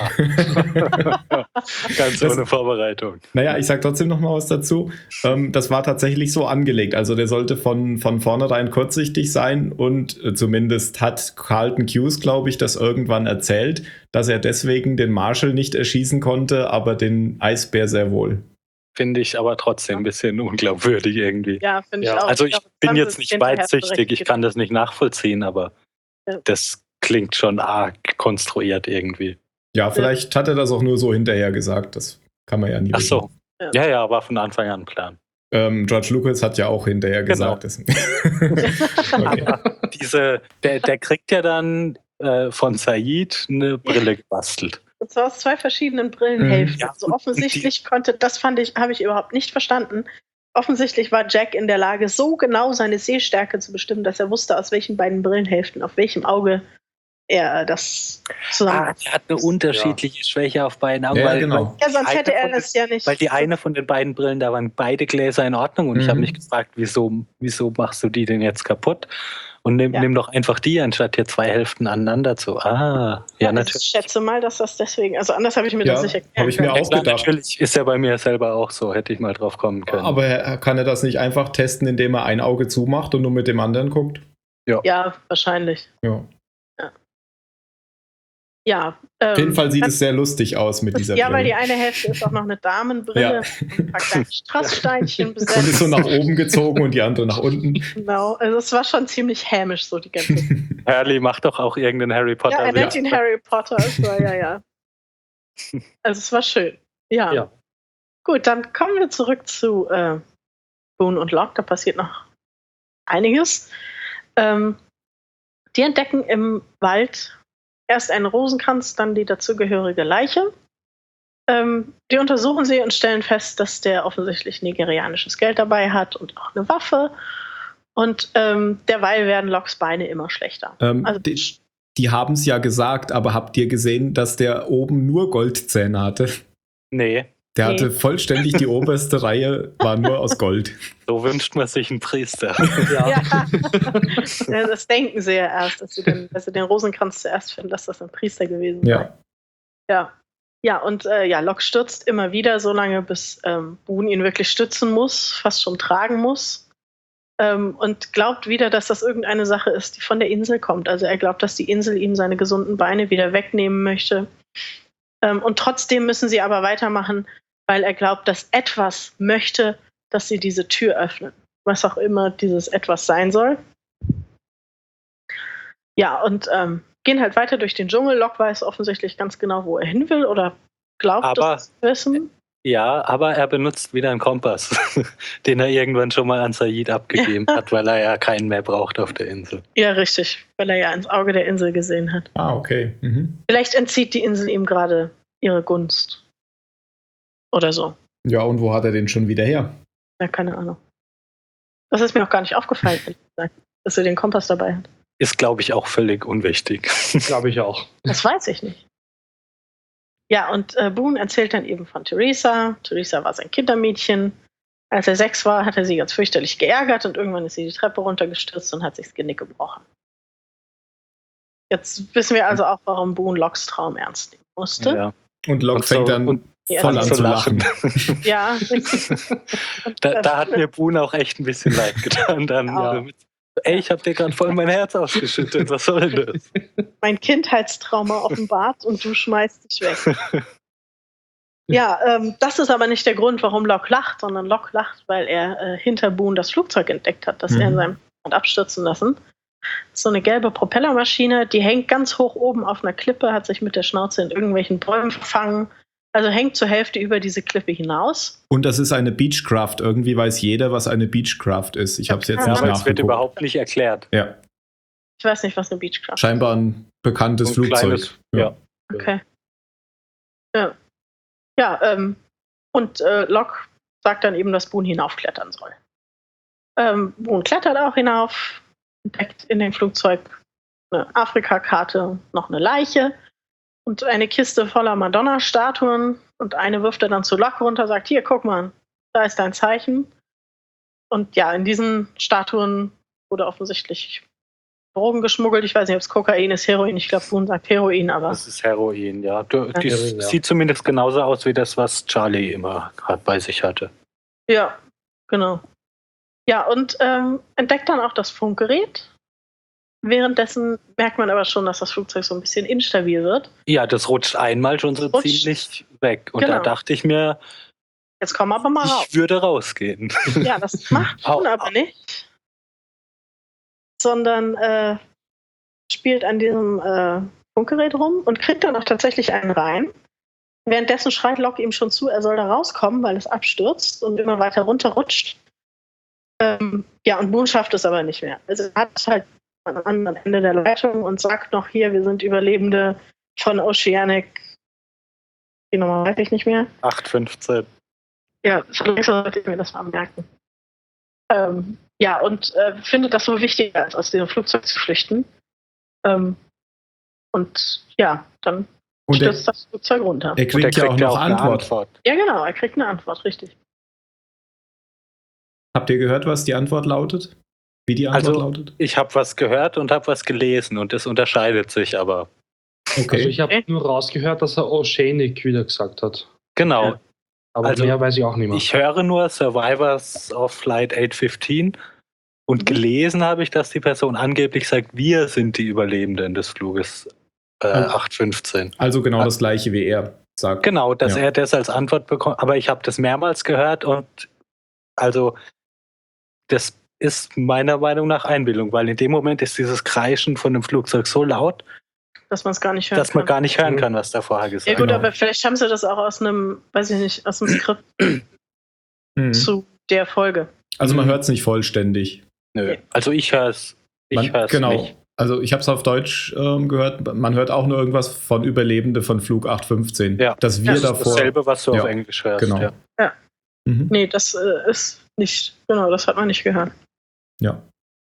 S4: Ganz
S2: Das-
S4: ohne Vorbereitung.
S2: Naja, ich sag trotzdem noch mal was dazu. Ähm, das war tatsächlich so angelegt. Also der sollte von, von vornherein kurzsichtig sein und äh, zumindest hat Carlton Cuse, glaube ich, das irgendwann erzählt, dass er deswegen den Marshall nicht erschießen konnte, aber den Eisbär sehr wohl.
S4: Finde ich aber trotzdem ein bisschen unglaubwürdig irgendwie.
S3: Ja, finde ich
S1: Ja.
S3: auch.
S4: Also ich
S3: glaube, das
S4: bin
S3: haben sie
S4: jetzt nicht
S3: hinterher
S4: weitsichtig, ich kann
S3: zurechtgelegt.
S4: das nicht nachvollziehen, aber
S3: Ja.
S4: das klingt schon arg konstruiert irgendwie.
S2: Ja, vielleicht hat er das auch nur so hinterher gesagt. Das kann man ja nie
S4: Ach so.
S2: wissen.
S3: Ja.
S4: Ja, ja, war von Anfang an ein Plan.
S2: Ähm, George Lucas hat ja auch hinterher
S4: Genau.
S2: gesagt. dass- okay.
S4: Diese, der, der kriegt ja dann äh, von Said eine Brille gebastelt.
S3: Und zwar aus zwei verschiedenen Brillenhälften.
S4: Mhm. Ja,
S3: Also
S4: und-
S3: offensichtlich konnte, das fand ich, habe ich überhaupt nicht verstanden. Offensichtlich war Jack in der Lage, so genau seine Sehstärke zu bestimmen, dass er wusste, aus welchen beiden Brillenhälften, auf welchem Auge er das zusammen.
S4: Ah, der hat eine unterschiedliche Schwäche auf beiden Augen.
S2: Ja,
S4: weil,
S2: genau.
S3: ja, sonst
S4: eine
S3: hätte er
S4: von
S3: das ja nicht.
S4: Weil die eine von den beiden Brillen, da waren beide Gläser in Ordnung und ich habe
S2: Mhm.
S4: mich gefragt, wieso, wieso machst du die denn jetzt kaputt? Und nimm,
S3: Ja.
S4: nimm doch einfach die, anstatt hier zwei Hälften aneinander zu. Ah, ja,
S3: Ich
S4: natürlich.
S3: schätze mal, dass das deswegen, also anders habe ich mir
S2: Ja,
S3: das nicht erklärt.
S2: habe ich mir
S4: Ja,
S2: auch
S4: klar,
S2: gedacht.
S4: natürlich ist ja bei mir selber auch so, hätte ich mal drauf kommen können.
S2: Aber er- kann er das nicht einfach testen, indem er ein Auge zumacht und nur mit dem anderen guckt?
S3: Ja, wahrscheinlich.
S2: Ja.
S3: Ja. Ähm,
S2: Auf jeden Fall sieht es sehr lustig aus mit dieser
S3: Ja, weil die
S2: Brille.
S3: eine Hälfte ist auch noch eine Damenbrille,
S2: Ja.
S3: mit ein paar kleinen Strasssteinchen
S2: Und ist
S3: besetzt.
S2: so nach oben gezogen und die andere nach unten.
S3: Genau, also es war schon ziemlich hämisch, so die ganze Zeit.
S4: Hurley macht doch auch irgendeinen Harry Potter.
S3: Ja, er nennt
S2: Ja.
S3: ihn Harry Potter, es war, ja, ja. Also es war schön. Ja.
S1: Ja.
S3: Gut, dann kommen wir zurück zu äh, Boone und Locke, da passiert noch einiges. Ähm, die entdecken im Wald erst einen Rosenkranz, dann die dazugehörige Leiche. Ähm, die untersuchen sie und stellen fest, dass der offensichtlich nigerianisches Geld dabei hat und auch eine Waffe. Und ähm, derweil werden Lockes Beine immer schlechter.
S2: Ähm,
S3: Also-
S2: die die haben es ja gesagt, aber habt ihr gesehen, dass der oben nur Goldzähne hatte?
S4: Nee,
S2: Der
S3: Nee.
S2: hatte vollständig die oberste Reihe, war nur aus Gold.
S4: so wünscht man sich einen Priester.
S1: Ja.
S3: Ja. Ja, das denken sie ja erst, dass sie den, dass sie den Rosenkranz zuerst finden, dass das ein Priester gewesen sei.
S2: Ja.
S3: Ja, ja und äh, ja, Locke stürzt immer wieder, so lange, bis ähm, Boone ihn wirklich stützen muss, fast schon tragen muss. Ähm, und glaubt wieder, dass das irgendeine Sache ist, die von der Insel kommt. Also er glaubt, dass die Insel ihm seine gesunden Beine wieder wegnehmen möchte. Ähm, und trotzdem müssen sie aber weitermachen, weil er glaubt, dass etwas möchte, dass sie diese Tür öffnen. Was auch immer dieses etwas sein soll. Ja, und ähm, gehen halt weiter durch den Dschungel. Locke weiß offensichtlich ganz genau, wo er hin will oder glaubt,
S4: Aber-
S3: das zu wissen.
S4: Ja, aber er benutzt wieder einen Kompass, den er irgendwann schon mal an Said abgegeben hat, weil er ja keinen mehr braucht auf der Insel.
S3: Ja, richtig, weil er ja ins Auge der Insel gesehen hat.
S2: Ah, okay. Mhm.
S3: Vielleicht entzieht die Insel ihm gerade ihre Gunst. Oder so.
S2: Ja, und wo hat er den schon wieder her?
S3: Ja, keine Ahnung. Das ist mir auch gar nicht aufgefallen, ehrlich gesagt, dass er den Kompass dabei hat.
S4: Ist, glaube ich, auch völlig unwichtig.
S1: Glaube ich auch.
S3: Das weiß ich nicht. Ja, und äh, Boone erzählt dann eben von Theresa. Theresa war sein Kindermädchen. Als er sechs war, hat er sie ganz fürchterlich geärgert und irgendwann ist sie die Treppe runtergestürzt und hat sich das Genick gebrochen. Jetzt wissen wir also auch, warum Boone Lockes Traum ernst nehmen musste.
S4: Ja.
S2: Und Locke
S4: Und so-
S2: fängt dann
S4: und
S3: Ja,
S2: voll
S3: also
S2: an
S4: zu
S2: zu lachen.
S3: Ja, richtig. Und,
S4: Da,
S3: äh,
S4: da hat mir Boone auch echt ein bisschen leid getan. Dann,
S3: Ja.
S4: äh, ey, ich habe dir gerade voll mein Herz ausgeschüttet. Was soll denn das?
S3: mein Kindheitstrauma offenbart und du schmeißt dich weg. Ja, ähm, das ist aber nicht der Grund, warum Locke lacht, sondern Locke lacht, weil er äh, hinter Boone das Flugzeug entdeckt hat, das
S2: Mhm.
S3: er in seinem hat abstürzen lassen. Das ist so eine gelbe Propellermaschine, die hängt ganz hoch oben auf einer Klippe, hat sich mit der Schnauze in irgendwelchen Bäumen verfangen, also hängt zur Hälfte über diese Klippe hinaus.
S2: Und das ist eine Beechcraft. Irgendwie weiß jeder, was eine Beechcraft ist. Ich habe es jetzt
S3: Ja,
S2: nicht
S4: Aber es wird
S2: nachgeguckt.
S4: überhaupt nicht erklärt.
S2: Ja,
S3: Ich weiß nicht, was eine Beechcraft ist.
S2: scheinbar ein bekanntes
S4: Ein
S2: Flugzeug.
S4: kleines- ja.
S3: Okay. Ja, ja ähm, und äh, Locke sagt dann eben, dass Boone hinaufklettern soll. Ähm, Boone klettert auch hinauf, entdeckt in dem Flugzeug eine Afrika-Karte, noch eine Leiche und eine Kiste voller Madonna-Statuen. Und eine wirft er dann zu Locke runter, sagt, hier, guck mal, da ist dein Zeichen. Und ja, in diesen Statuen wurde offensichtlich Drogen geschmuggelt. Ich weiß nicht, ob es Kokain ist, Heroin. Ich glaube, Boone sagt Heroin, aber.
S4: Das ist Heroin, ja. Du,
S3: Ja.
S4: die
S1: Heroin, ja.
S4: sieht zumindest genauso aus wie das, was Charlie immer gerade bei sich hatte.
S3: Ja, genau. Ja, und ähm, entdeckt dann auch das Funkgerät. Währenddessen merkt man aber schon, dass das Flugzeug so ein bisschen instabil wird.
S4: Ja, das rutscht einmal schon so
S3: Rutscht.
S4: ziemlich weg. Und
S3: Genau.
S4: da dachte ich mir,
S3: Jetzt kommen wir aber mal raus.
S4: ich würde rausgehen.
S3: Ja, das macht
S4: Au,
S3: Boone aber nicht. Sondern äh, spielt an diesem äh, Funkgerät rum und kriegt dann auch tatsächlich einen rein. Währenddessen schreit Locke ihm schon zu, er soll da rauskommen, weil es abstürzt und immer weiter runterrutscht. Ähm, ja, und Boone schafft es aber nicht mehr. Also er hat es halt am anderen Ende der Leitung und sagt noch hier, wir sind Überlebende von Oceanic. Die Nummer weiß ich nicht mehr.
S4: acht fünfzehn.
S3: Ja, vielleicht sollte ich mir das mal merken. Ähm, ja, und äh, findet das so wichtiger, als aus dem Flugzeug zu flüchten. Ähm, und ja, dann
S2: Und er,
S3: stürzt das Flugzeug runter.
S2: er
S4: Und er
S2: kriegt ja auch
S4: kriegt
S2: noch
S4: eine
S2: Antwort.
S4: Antwort.
S3: Ja, genau, er kriegt eine Antwort, richtig.
S2: Habt ihr gehört, was die Antwort lautet? Wie die Antwort
S4: Also,
S2: lautet?
S4: ich habe was gehört und habe was gelesen und das unterscheidet sich aber.
S2: Okay.
S1: Also ich habe
S3: Okay.
S1: nur rausgehört, dass er Oceanic wieder gesagt hat.
S4: Genau.
S3: Ja.
S1: Aber
S4: Also,
S1: mehr weiß ich auch nicht mehr.
S4: Ich höre nur Survivors of Flight acht fünfzehn und
S3: Mhm.
S4: gelesen habe ich, dass die Person angeblich sagt, wir sind die Überlebenden des Fluges äh,
S2: Also-
S4: acht fünfzehn.
S2: Also genau das gleiche, wie er sagt.
S4: Genau, dass
S2: Ja.
S4: er das als Antwort bekommt. Aber ich habe das mehrmals gehört und also das ist meiner Meinung nach Einbildung, weil in dem Moment ist dieses Kreischen von dem Flugzeug so laut,
S3: Dass man es gar nicht hören
S4: dass man
S3: kann.
S4: gar nicht hören
S1: Mhm.
S4: kann, was da vorher
S3: Ja
S4: gesagt
S3: gut,
S2: Genau.
S3: aber vielleicht haben sie das auch aus einem, weiß ich nicht, aus dem Skript
S2: Mhm.
S3: zu der Folge.
S2: Also man
S4: Mhm.
S2: hört es nicht vollständig.
S4: Nö.
S3: Nee.
S4: Also ich höre es. Ich
S2: Man,
S4: höre es
S2: genau.
S4: nicht.
S2: Also ich habe es auf Deutsch ähm, gehört. Man hört auch nur irgendwas von Überlebende von Flug acht fünfzehn.
S4: Ja.
S2: Dass wir
S3: Das ist
S2: davor.
S4: Dasselbe, was du
S2: Ja,
S4: auf Englisch hörst.
S2: genau.
S4: Ja.
S2: Mhm.
S3: Nee, das äh, ist nicht, genau, das hat man nicht gehört.
S2: Ja.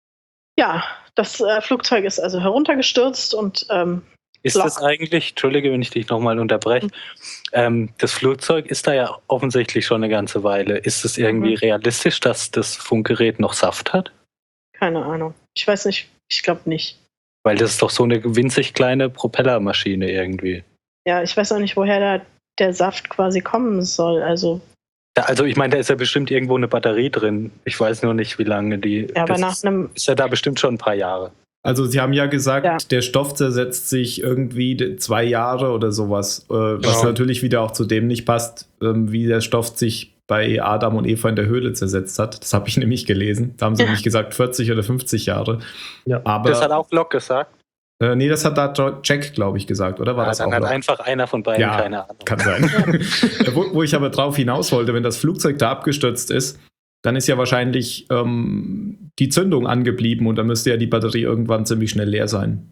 S3: Ja, das äh, Flugzeug ist also heruntergestürzt und ähm,
S4: Ist
S3: Lock.
S4: das eigentlich, entschuldige, wenn ich dich nochmal unterbreche, ähm, das Flugzeug ist da ja offensichtlich schon eine ganze Weile. Ist es irgendwie
S3: Mhm.
S4: realistisch, dass das Funkgerät noch Saft hat?
S3: keine Ahnung. Ich weiß nicht, ich glaube nicht.
S4: Weil das ist doch so eine winzig kleine Propellermaschine irgendwie.
S3: Ja, ich weiß auch nicht, woher da der Saft quasi kommen soll. Also,
S4: Da, also ich meine, da ist ja bestimmt irgendwo eine Batterie drin. Ich weiß nur nicht, wie lange die.
S3: ja, aber
S4: das
S3: nach
S4: ist,
S3: einem,
S4: ist ja da bestimmt schon ein paar Jahre.
S2: Also sie haben ja gesagt,
S3: Ja.
S2: der Stoff zersetzt sich irgendwie de- zwei Jahre oder sowas. Äh, was
S1: Ja.
S2: natürlich wieder auch zu dem nicht passt, ähm, wie der Stoff sich bei Adam und Eva in der Höhle zersetzt hat. Das habe ich nämlich gelesen. Da haben sie
S3: Ja.
S2: nämlich gesagt vierzig oder fünfzig Jahre.
S1: Ja.
S2: Aber
S4: Das hat auch Locke gesagt.
S2: äh, nee, das hat da Jo- Jack, glaube ich, gesagt, oder war
S4: Ja,
S2: das
S4: dann
S2: auch
S4: hat
S2: noch?
S4: einfach einer von beiden
S2: Ja,
S4: keine Ahnung.
S2: Kann sein. wo, wo ich aber drauf hinaus wollte, wenn das Flugzeug da abgestürzt ist, dann ist ja wahrscheinlich ähm, die Zündung angeblieben und dann müsste ja die Batterie irgendwann ziemlich schnell leer sein.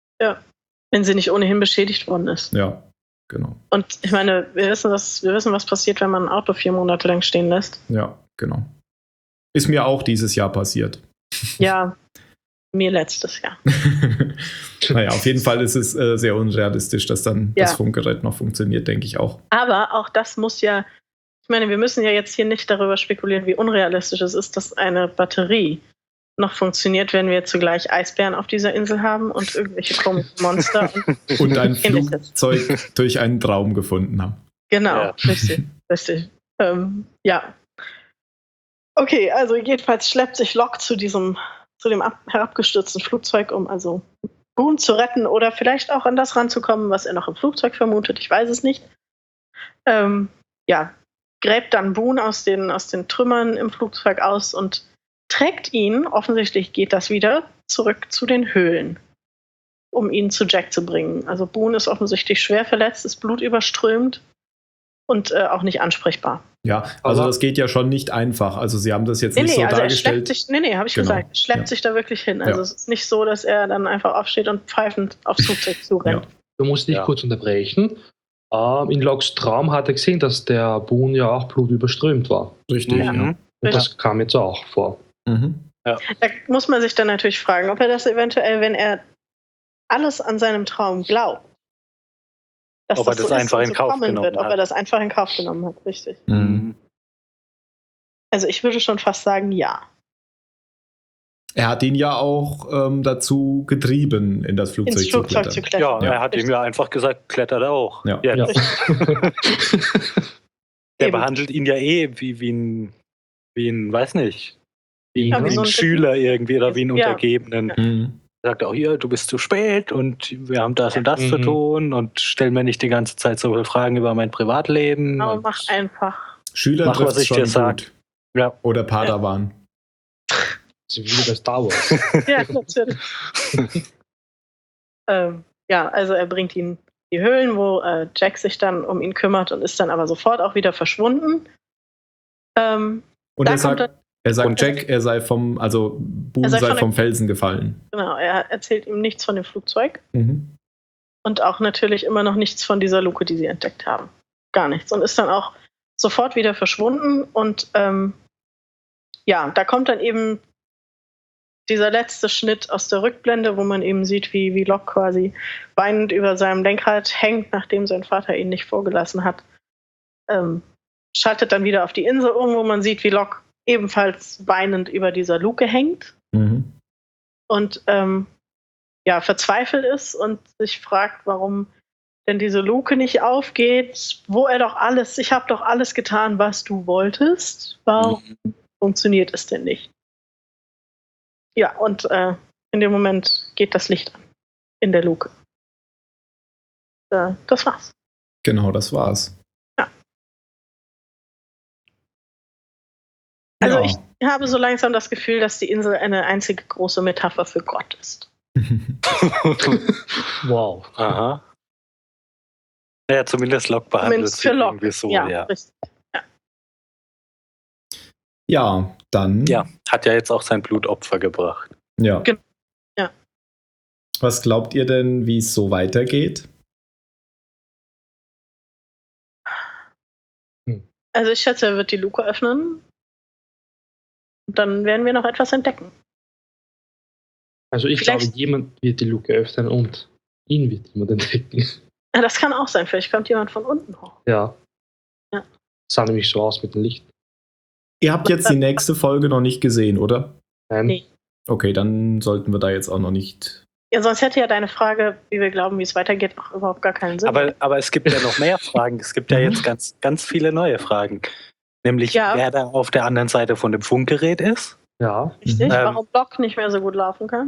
S3: wenn sie nicht ohnehin beschädigt worden ist.
S2: Ja, genau.
S3: Und ich meine, wir wissen, dass, wir wissen, was passiert, wenn man ein Auto vier Monate lang stehen lässt.
S2: Ja, genau. Ist mir auch dieses Jahr passiert.
S3: Ja, mir letztes Jahr.
S2: Naja, auf jeden Fall ist es äh, sehr unrealistisch, dass dann
S3: Ja.
S2: das Funkgerät noch funktioniert, denke ich auch.
S3: Aber auch das muss ja, ich meine, wir müssen ja jetzt hier nicht darüber spekulieren, wie unrealistisch es ist, dass eine Batterie noch funktioniert, wenn wir zugleich Eisbären auf dieser Insel haben und irgendwelche komischen Monster. Und,
S2: Und ein
S3: Ähnliches.
S2: Flugzeug durch einen Traum gefunden haben.
S3: genau,
S4: Ja.
S3: richtig, richtig. Ähm, ja. Okay, also jedenfalls schleppt sich Locke zu diesem, zu dem ab, herabgestürzten Flugzeug, um also Boone zu retten oder vielleicht auch an das ranzukommen, was er noch im Flugzeug vermutet. Ich weiß es nicht. Ähm, ja, gräbt dann Boone aus den, aus den Trümmern im Flugzeug aus und trägt ihn, offensichtlich geht das wieder, zurück zu den Höhlen, um ihn zu Jack zu bringen. Also Boone ist offensichtlich schwer verletzt, ist blutüberströmt und äh, auch nicht ansprechbar.
S2: Ja, also
S1: Aber-
S2: das geht ja schon nicht einfach. Also sie haben das jetzt
S3: Nee,
S2: nicht
S3: nee,
S2: so
S3: also er schleppt
S2: dargestellt.
S3: sich, nee, nee, habe ich
S2: Genau,
S3: gesagt, er schleppt
S2: ja.
S3: sich da wirklich hin. Also
S2: Ja.
S3: es ist nicht so, dass er dann einfach aufsteht und pfeifend aufs Flugzeug zurennt.
S1: Du musst dich
S4: Ja.
S1: kurz unterbrechen. Ähm, in Locks Traum hat er gesehen, dass der Boone ja auch blutüberströmt war.
S2: Richtig,
S3: Ja.
S2: ja.
S1: Und das kam jetzt auch vor.
S2: Mhm.
S3: Da muss man sich dann natürlich fragen, ob er das eventuell, wenn er alles an seinem Traum glaubt, dass
S4: Ob er das
S3: ist
S4: einfach
S3: und
S4: in Kauf
S3: kommen
S4: genommen
S3: wird, ob
S4: hat.
S3: er das einfach in Kauf genommen hat, richtig.
S2: Mhm.
S3: Also ich würde schon fast sagen, ja.
S2: Er hat ihn ja auch ähm, dazu getrieben, in das Flugzeug,
S3: Ins Flugzeug zu
S2: zu
S3: klettern.
S4: Ja,
S2: Ja.
S4: er hat ihm ja einfach gesagt, klettert auch.
S2: Ja.
S4: Jetzt.
S1: Ja.
S4: Der
S3: Eben.
S4: behandelt ihn ja eh wie, wie ein, wie ein, weiß nicht, wie,
S3: Ja,
S4: wie
S3: so
S4: ein
S3: ein
S4: Schüler irgendwie oder wie einen
S3: Ja.
S4: Untergebenen.
S3: Ja.
S2: Mhm.
S4: Sagt auch, hier, du bist zu spät und wir haben das und das
S1: Mhm.
S4: zu tun und stell mir nicht die ganze Zeit so viele Fragen über mein Privatleben.
S3: Aber
S4: Und
S3: mach einfach.
S2: Schüler
S4: Mach, was
S2: trifft
S4: ich
S2: schon
S4: dir
S2: gut.
S4: sag. Ja.
S2: Oder Padawan.
S1: Das ist wie bei Star Wars.
S3: Ja, natürlich. ähm, ja, also er bringt ihn in die Höhlen, wo äh, Jack sich dann um ihn kümmert und ist dann aber sofort auch wieder verschwunden. Ähm,
S2: Und
S3: Da
S2: er
S3: kommt
S2: sagt, er sagt
S4: Und-
S2: Jack, er sei vom, also Boone
S3: Er sei
S2: sei
S3: von der-
S2: vom Felsen gefallen.
S3: genau, er erzählt ihm nichts von dem Flugzeug
S2: Mhm.
S3: und auch natürlich immer noch nichts von dieser Luke, die sie entdeckt haben. Gar nichts. Und ist dann auch sofort wieder verschwunden. Und ähm, ja, da kommt dann eben dieser letzte Schnitt aus der Rückblende, wo man eben sieht, wie, wie Locke quasi weinend über seinem Lenkrad hängt, nachdem sein Vater ihn nicht vorgelassen hat. Ähm, schaltet dann wieder auf die Insel um, wo man sieht, wie Locke ebenfalls weinend über dieser Luke hängt
S2: Mhm.
S3: und ähm, ja, verzweifelt ist und sich fragt, warum denn diese Luke nicht aufgeht, wo er doch alles, ich habe doch alles getan, was du wolltest. Warum funktioniert es denn nicht? Ja, und äh, in dem Moment geht das Licht an in der Luke. Äh, das war's.
S2: Genau, das war's.
S3: Also
S2: Ja.
S3: ich habe so langsam das Gefühl, dass die Insel eine einzige große Metapher für Gott ist.
S1: Wow.
S4: Aha. Ja, zumindest Locke behandelt
S3: Zumindest
S4: sie
S3: für Locke.
S4: irgendwie so,
S3: ja,
S4: ja.
S3: richtig.
S2: Ja, dann.
S4: Ja, hat ja jetzt auch sein Blutopfer gebracht.
S2: Ja.
S3: Gen- ja.
S2: Was glaubt ihr denn, wie es so weitergeht?
S3: Also ich schätze, er wird die Luke öffnen. Und dann werden wir noch etwas entdecken.
S1: Also ich
S3: Vielleicht-
S1: glaube, jemand wird die Luke öffnen und ihn wird jemand entdecken.
S3: Ja, das kann auch sein. Vielleicht kommt jemand von unten hoch.
S1: Ja.
S3: Ja.
S1: Sah nämlich so aus mit dem Licht.
S2: Ihr habt jetzt die nächste Folge noch nicht gesehen, oder?
S1: Nein.
S3: Nee.
S2: Okay, dann sollten wir da jetzt auch noch nicht.
S3: Ja, sonst hätte ja deine Frage, wie wir glauben, wie es weitergeht, auch überhaupt gar keinen Sinn.
S4: Aber, aber es gibt ja noch mehr Fragen. Es gibt ja jetzt ganz, ganz viele neue Fragen. Nämlich,
S3: Ja.
S4: wer da auf der anderen Seite von dem Funkgerät ist.
S1: Ja.
S3: Richtig?
S2: Mhm.
S3: Warum Block nicht mehr so gut laufen kann?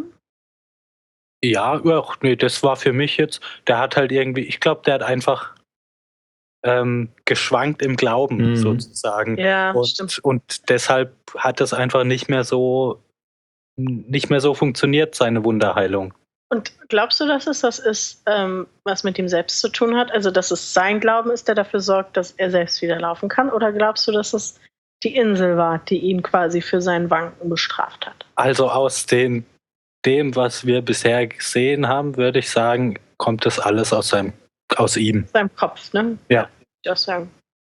S4: Ja, ach, nee, das war für mich jetzt, der hat halt irgendwie, ich glaube, der hat einfach ähm, geschwankt im Glauben
S2: Mhm.
S4: sozusagen.
S3: Ja, stimmt.
S4: Und, und deshalb hat es einfach nicht mehr so nicht mehr so funktioniert, seine Wunderheilung.
S3: Und glaubst du, dass es das ist, ähm, was mit ihm selbst zu tun hat? Also, dass es sein Glauben ist, der dafür sorgt, dass er selbst wieder laufen kann? Oder glaubst du, dass es die Insel war, die ihn quasi für sein Wanken bestraft hat?
S4: Also aus den, dem, was wir bisher gesehen haben, würde ich sagen, kommt das alles aus seinem, aus ihm.
S3: Seinem Kopf, ne?
S4: Ja.
S3: Würde ich auch sagen.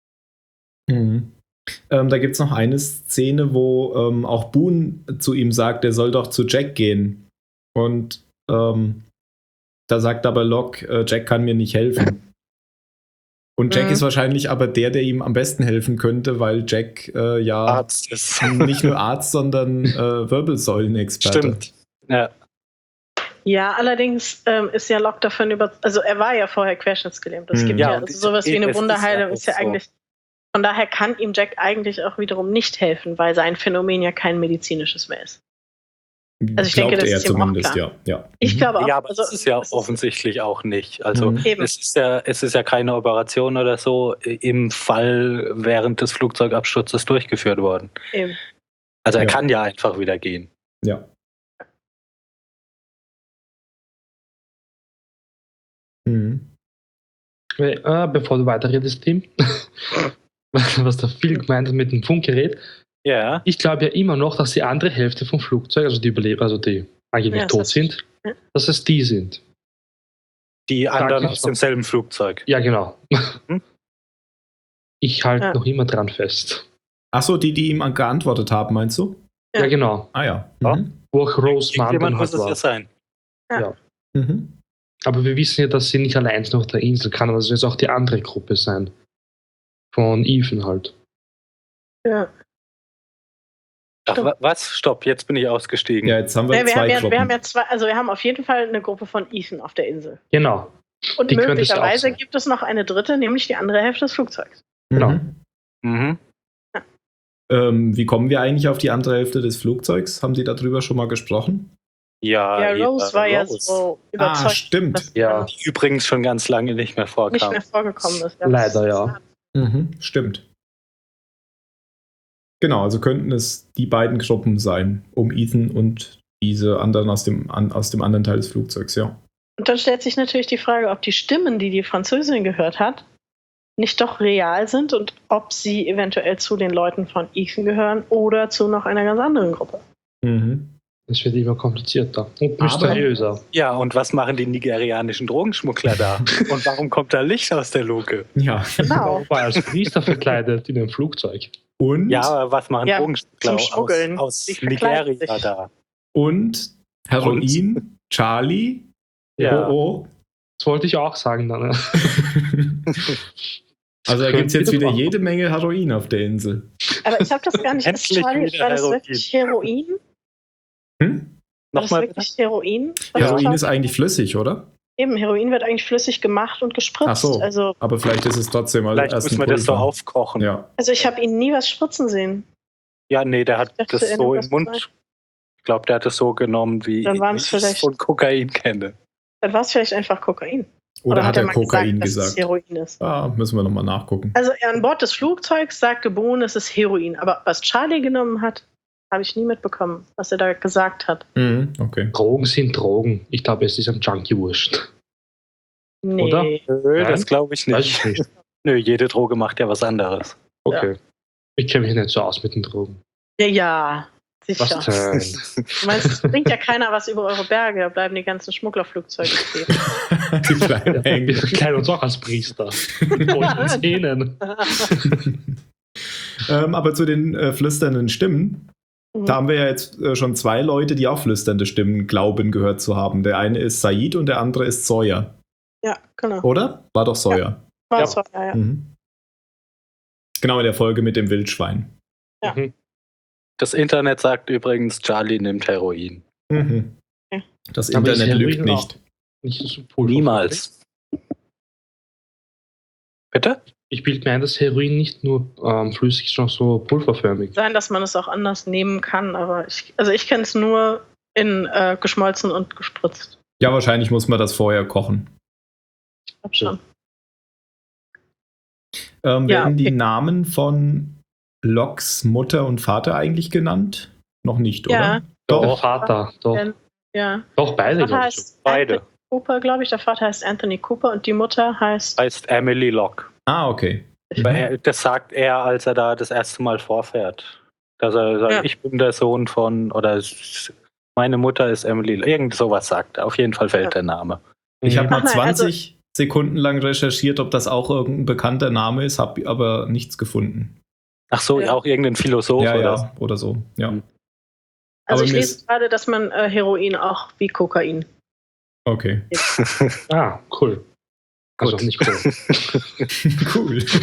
S2: Mhm. Ähm, da gibt es noch eine Szene, wo ähm, auch Boone zu ihm sagt, er soll doch zu Jack gehen. Und ähm, da sagt aber Locke, äh, Jack kann mir nicht helfen. Und Jack
S3: Mhm.
S2: ist wahrscheinlich aber der, der ihm am besten helfen könnte, weil Jack äh, ja
S4: Arzt ist.
S2: nicht nur Arzt, sondern äh, Wirbelsäulenexperte.
S4: Stimmt. Ja.
S3: Ja, allerdings ähm, ist ja Locke davon über, also er war ja vorher querschnittsgelähmt. Es
S2: Mhm.
S3: gibt
S4: Ja,
S3: ja,
S4: und
S3: also
S4: ich-
S3: sowas wie
S4: es
S3: eine
S4: ist ja
S3: Wunderheilung
S4: auch
S3: ist ja
S4: so.
S3: eigentlich, von daher kann ihm Jack eigentlich auch wiederum nicht helfen, weil sein Phänomen ja kein medizinisches mehr ist. Also ich denke,
S2: Glaubt
S3: das
S2: er
S3: ist ihm auch
S2: zumindest,
S3: klar.
S2: ja. ja.
S3: Ich
S2: Mhm.
S3: glaube auch.
S4: Ja, aber
S3: also,
S4: das ist ja
S3: es
S4: offensichtlich auch nicht. Also
S2: Mhm.
S3: Eben.
S4: es ist ja, es ist ja keine Operation oder so im Fall während des Flugzeugabsturzes durchgeführt worden.
S3: Eben.
S4: Also er
S2: Ja.
S4: kann ja einfach wieder gehen.
S2: Ja. Mhm.
S1: Äh, bevor du weiterredest, Tim, was da viel gemeint hat mit dem Funkgerät,
S4: Ja.
S1: ich glaube ja immer noch, dass die andere Hälfte vom Flugzeug, also die Überleben, also die angeblich
S3: Ja,
S1: tot
S3: das heißt-
S1: sind,
S3: ja.
S1: dass es die sind.
S4: Die anderen
S1: ich
S4: aus
S1: noch.
S4: demselben Flugzeug.
S1: Ja, genau.
S4: Hm?
S1: Ich halte
S3: Ja.
S1: noch immer dran fest.
S2: Achso, die, die ihm geantwortet haben, meinst du?
S1: Ja,
S3: Ja.
S1: genau.
S2: Ah ja.
S4: Ja.
S2: Mhm.
S1: Wo auch Rose Mann
S4: Irgendjemand
S1: dann
S4: muss
S1: halt
S4: es ja
S1: war.
S4: sein.
S2: Mhm.
S1: Aber wir wissen ja, dass sie nicht allein auf der Insel kann, aber es wird auch die andere Gruppe sein. Von Ethan halt.
S3: Ja.
S4: Ach, wa- was? Stopp, jetzt bin ich ausgestiegen.
S2: Ja, jetzt haben wir
S3: Nee, wir,
S2: zwei
S3: haben ja,
S2: Gruppen.
S3: wir haben ja zwei, also wir haben auf jeden Fall eine Gruppe von Ethan auf der Insel.
S1: Genau.
S3: Und
S1: Die könnte es ja auch
S3: möglicherweise
S1: sein.
S3: gibt es noch eine dritte, nämlich die andere Hälfte des Flugzeugs.
S1: Genau.
S2: Mhm.
S4: Mhm.
S2: Ähm, wie kommen wir eigentlich auf die andere Hälfte des Flugzeugs? Haben Sie darüber schon mal gesprochen?
S4: Ja,
S3: Ja,
S4: Eva
S3: Rose war ja
S4: Rose,
S3: so
S2: Ah,
S3: überzeugt,
S2: stimmt.
S3: dass
S1: Ja.
S3: die
S4: die übrigens schon ganz lange nicht mehr vorkam.
S3: nicht mehr vorgekommen ist. Das
S1: Leider,
S3: ist-
S1: ja.
S2: Mhm, stimmt. Genau, also könnten es die beiden Gruppen sein, um Ethan und diese anderen aus dem, an, aus dem anderen Teil des Flugzeugs, ja.
S3: Und dann stellt sich natürlich die Frage, ob die Stimmen, die die Französin gehört hat, nicht doch real sind und ob sie eventuell zu den Leuten von Ethan gehören oder zu noch einer ganz anderen Gruppe.
S2: Mhm.
S1: Das wird immer komplizierter und
S2: Aber-
S1: mysteriöser.
S4: Ja, und was machen die nigerianischen Drogenschmuggler da? Und warum kommt da Licht aus der Luke?
S2: Ja.
S3: Genau.
S1: Warum war er als Priester verkleidet in einem Flugzeug?
S2: Und,
S4: Ja, aber was machen
S3: Ja,
S4: Drogenschmuggler
S3: zum
S4: aus,
S3: Schmuggeln.
S4: aus
S3: Die verkleiden
S4: Nigeria
S3: sich.
S4: da?
S2: und Heroin, Charlie,
S4: Ja.
S2: oh,
S1: Das wollte ich auch sagen dann. Ne?
S2: oh. Also da gibt es jetzt
S1: Könnte
S2: wieder
S1: machen.
S2: jede Menge Heroin auf der Insel.
S3: Aber ich habe das gar nicht. Ist
S4: Endlich
S3: Charlie,
S4: wieder
S3: war das
S4: Heroin.
S3: wirklich Heroin?
S2: Hm?
S3: War das
S4: Nochmal?
S3: wirklich Heroin? Was
S2: Heroin
S3: Charlie-
S2: ist eigentlich flüssig, oder?
S3: Eben, Heroin wird eigentlich flüssig gemacht und gespritzt.
S2: Ach so.
S3: Also,
S2: Aber vielleicht ist es trotzdem mal
S4: Vielleicht
S2: erst
S4: müssen
S2: ein
S4: wir das so
S2: Pulver.
S4: aufkochen.
S2: Ja.
S3: also ich habe ihn nie was spritzen sehen.
S4: Ja, nee, der hat
S3: Ich dachte,
S4: das
S3: er
S4: so
S3: nimmt
S4: im
S3: das
S4: Mund.
S3: rein.
S4: Ich glaube, der hat das so genommen, wie
S3: Dann waren's
S4: ich es
S3: vielleicht-
S4: von Kokain kenne.
S3: Dann war es vielleicht einfach Kokain.
S2: Oder, hat er
S3: mal
S2: Kokain
S3: gesagt,
S2: gesagt?
S3: dass es Heroin ist?
S2: Ah, müssen wir nochmal nachgucken.
S3: Also er an Bord des Flugzeugs sagte Boone, es ist Heroin. Aber was Charlie genommen hat, habe ich nie mitbekommen, was er da gesagt hat.
S2: Mhm, okay.
S1: Drogen sind Drogen. Ich glaube, es ist ein Junkie wurscht.
S3: Nee.
S1: Oder?
S4: Nö,
S1: Nein?
S4: das glaube ich
S1: Weiß
S4: nicht.
S1: ich nicht.
S4: Nö, jede Droge macht ja was anderes.
S1: Okay. Ich kenne mich nicht so aus mit den Drogen.
S3: Ja, ja,
S1: Was
S3: sicher.
S1: denn?
S3: Du meinst, es bringt ja keiner was über eure Berge, da bleiben die ganzen Schmugglerflugzeuge stehen.
S2: Die kleinen
S1: Wir
S2: Engel.
S1: kleiden uns auch als Priester. Mit unseren Zähnen.
S2: ähm, aber zu den äh, flüsternden Stimmen, da haben wir ja jetzt äh, schon zwei Leute, die auch flüsternde Stimmen glauben, gehört zu haben. Der eine ist Said und der andere ist Sawyer.
S3: Ja, genau.
S2: Oder? War doch Sawyer.
S3: War
S1: Ja.
S3: so, ja, ja.
S2: Mhm. Genau in der Folge mit dem Wildschwein.
S3: Ja.
S1: Mhm.
S4: Das Internet sagt übrigens, Charlie nimmt Heroin.
S2: Mhm.
S3: Ja.
S2: Das
S1: Aber ist
S2: Internet lügt
S1: Heroin
S2: nicht.
S1: Nicht so Pulver.
S4: Niemals. Bitte?
S1: Ich bilde mir ein, dass Heroin nicht nur ähm, flüssig, sondern so pulverförmig.
S3: Sein, dass man es auch anders nehmen kann, aber ich, also ich kenne es nur in äh, geschmolzen und gespritzt.
S2: Ja, wahrscheinlich muss man das vorher kochen.
S3: Ich glaube schon.
S2: Ähm,
S3: Ja,
S2: werden die
S3: okay.
S2: Namen von Locks Mutter und Vater eigentlich genannt? Noch nicht,
S3: Ja.
S2: oder?
S1: Der
S2: Doch.
S1: Vater, doch.
S3: Denn, ja.
S1: Doch, beide,
S3: Der Vater
S1: glaube ich.
S3: heißt
S4: Beide.
S3: Anthony Cooper, glaube ich. Der Vater heißt Anthony Cooper und die Mutter heißt.
S4: Heißt Emily Locke.
S2: Ah, okay.
S4: Weil er, das sagt er, als er da das erste Mal vorfährt. Dass er sagt,
S3: Ja.
S4: ich bin der Sohn von, oder s- meine Mutter ist Emily. Irgend sowas sagt er. Auf jeden Fall fällt
S3: Ja.
S4: der Name.
S2: Ich habe
S1: Mhm.
S2: mal
S3: Ach nein, also-
S2: zwanzig Sekunden lang recherchiert, ob das auch irgendein bekannter Name ist, habe aber nichts gefunden.
S4: Ach so,
S3: Ja.
S4: auch irgendein Philosoph
S2: ja,
S4: oder
S2: ja, oder so. Ja.
S4: Mhm.
S3: Also
S2: aber
S3: ich
S2: mir
S3: lese
S2: ist-
S3: gerade, dass man äh, Heroin auch wie Kokain.
S2: Okay.
S1: Ah, cool. Also
S4: Gut.
S1: nicht cool.
S2: Cool.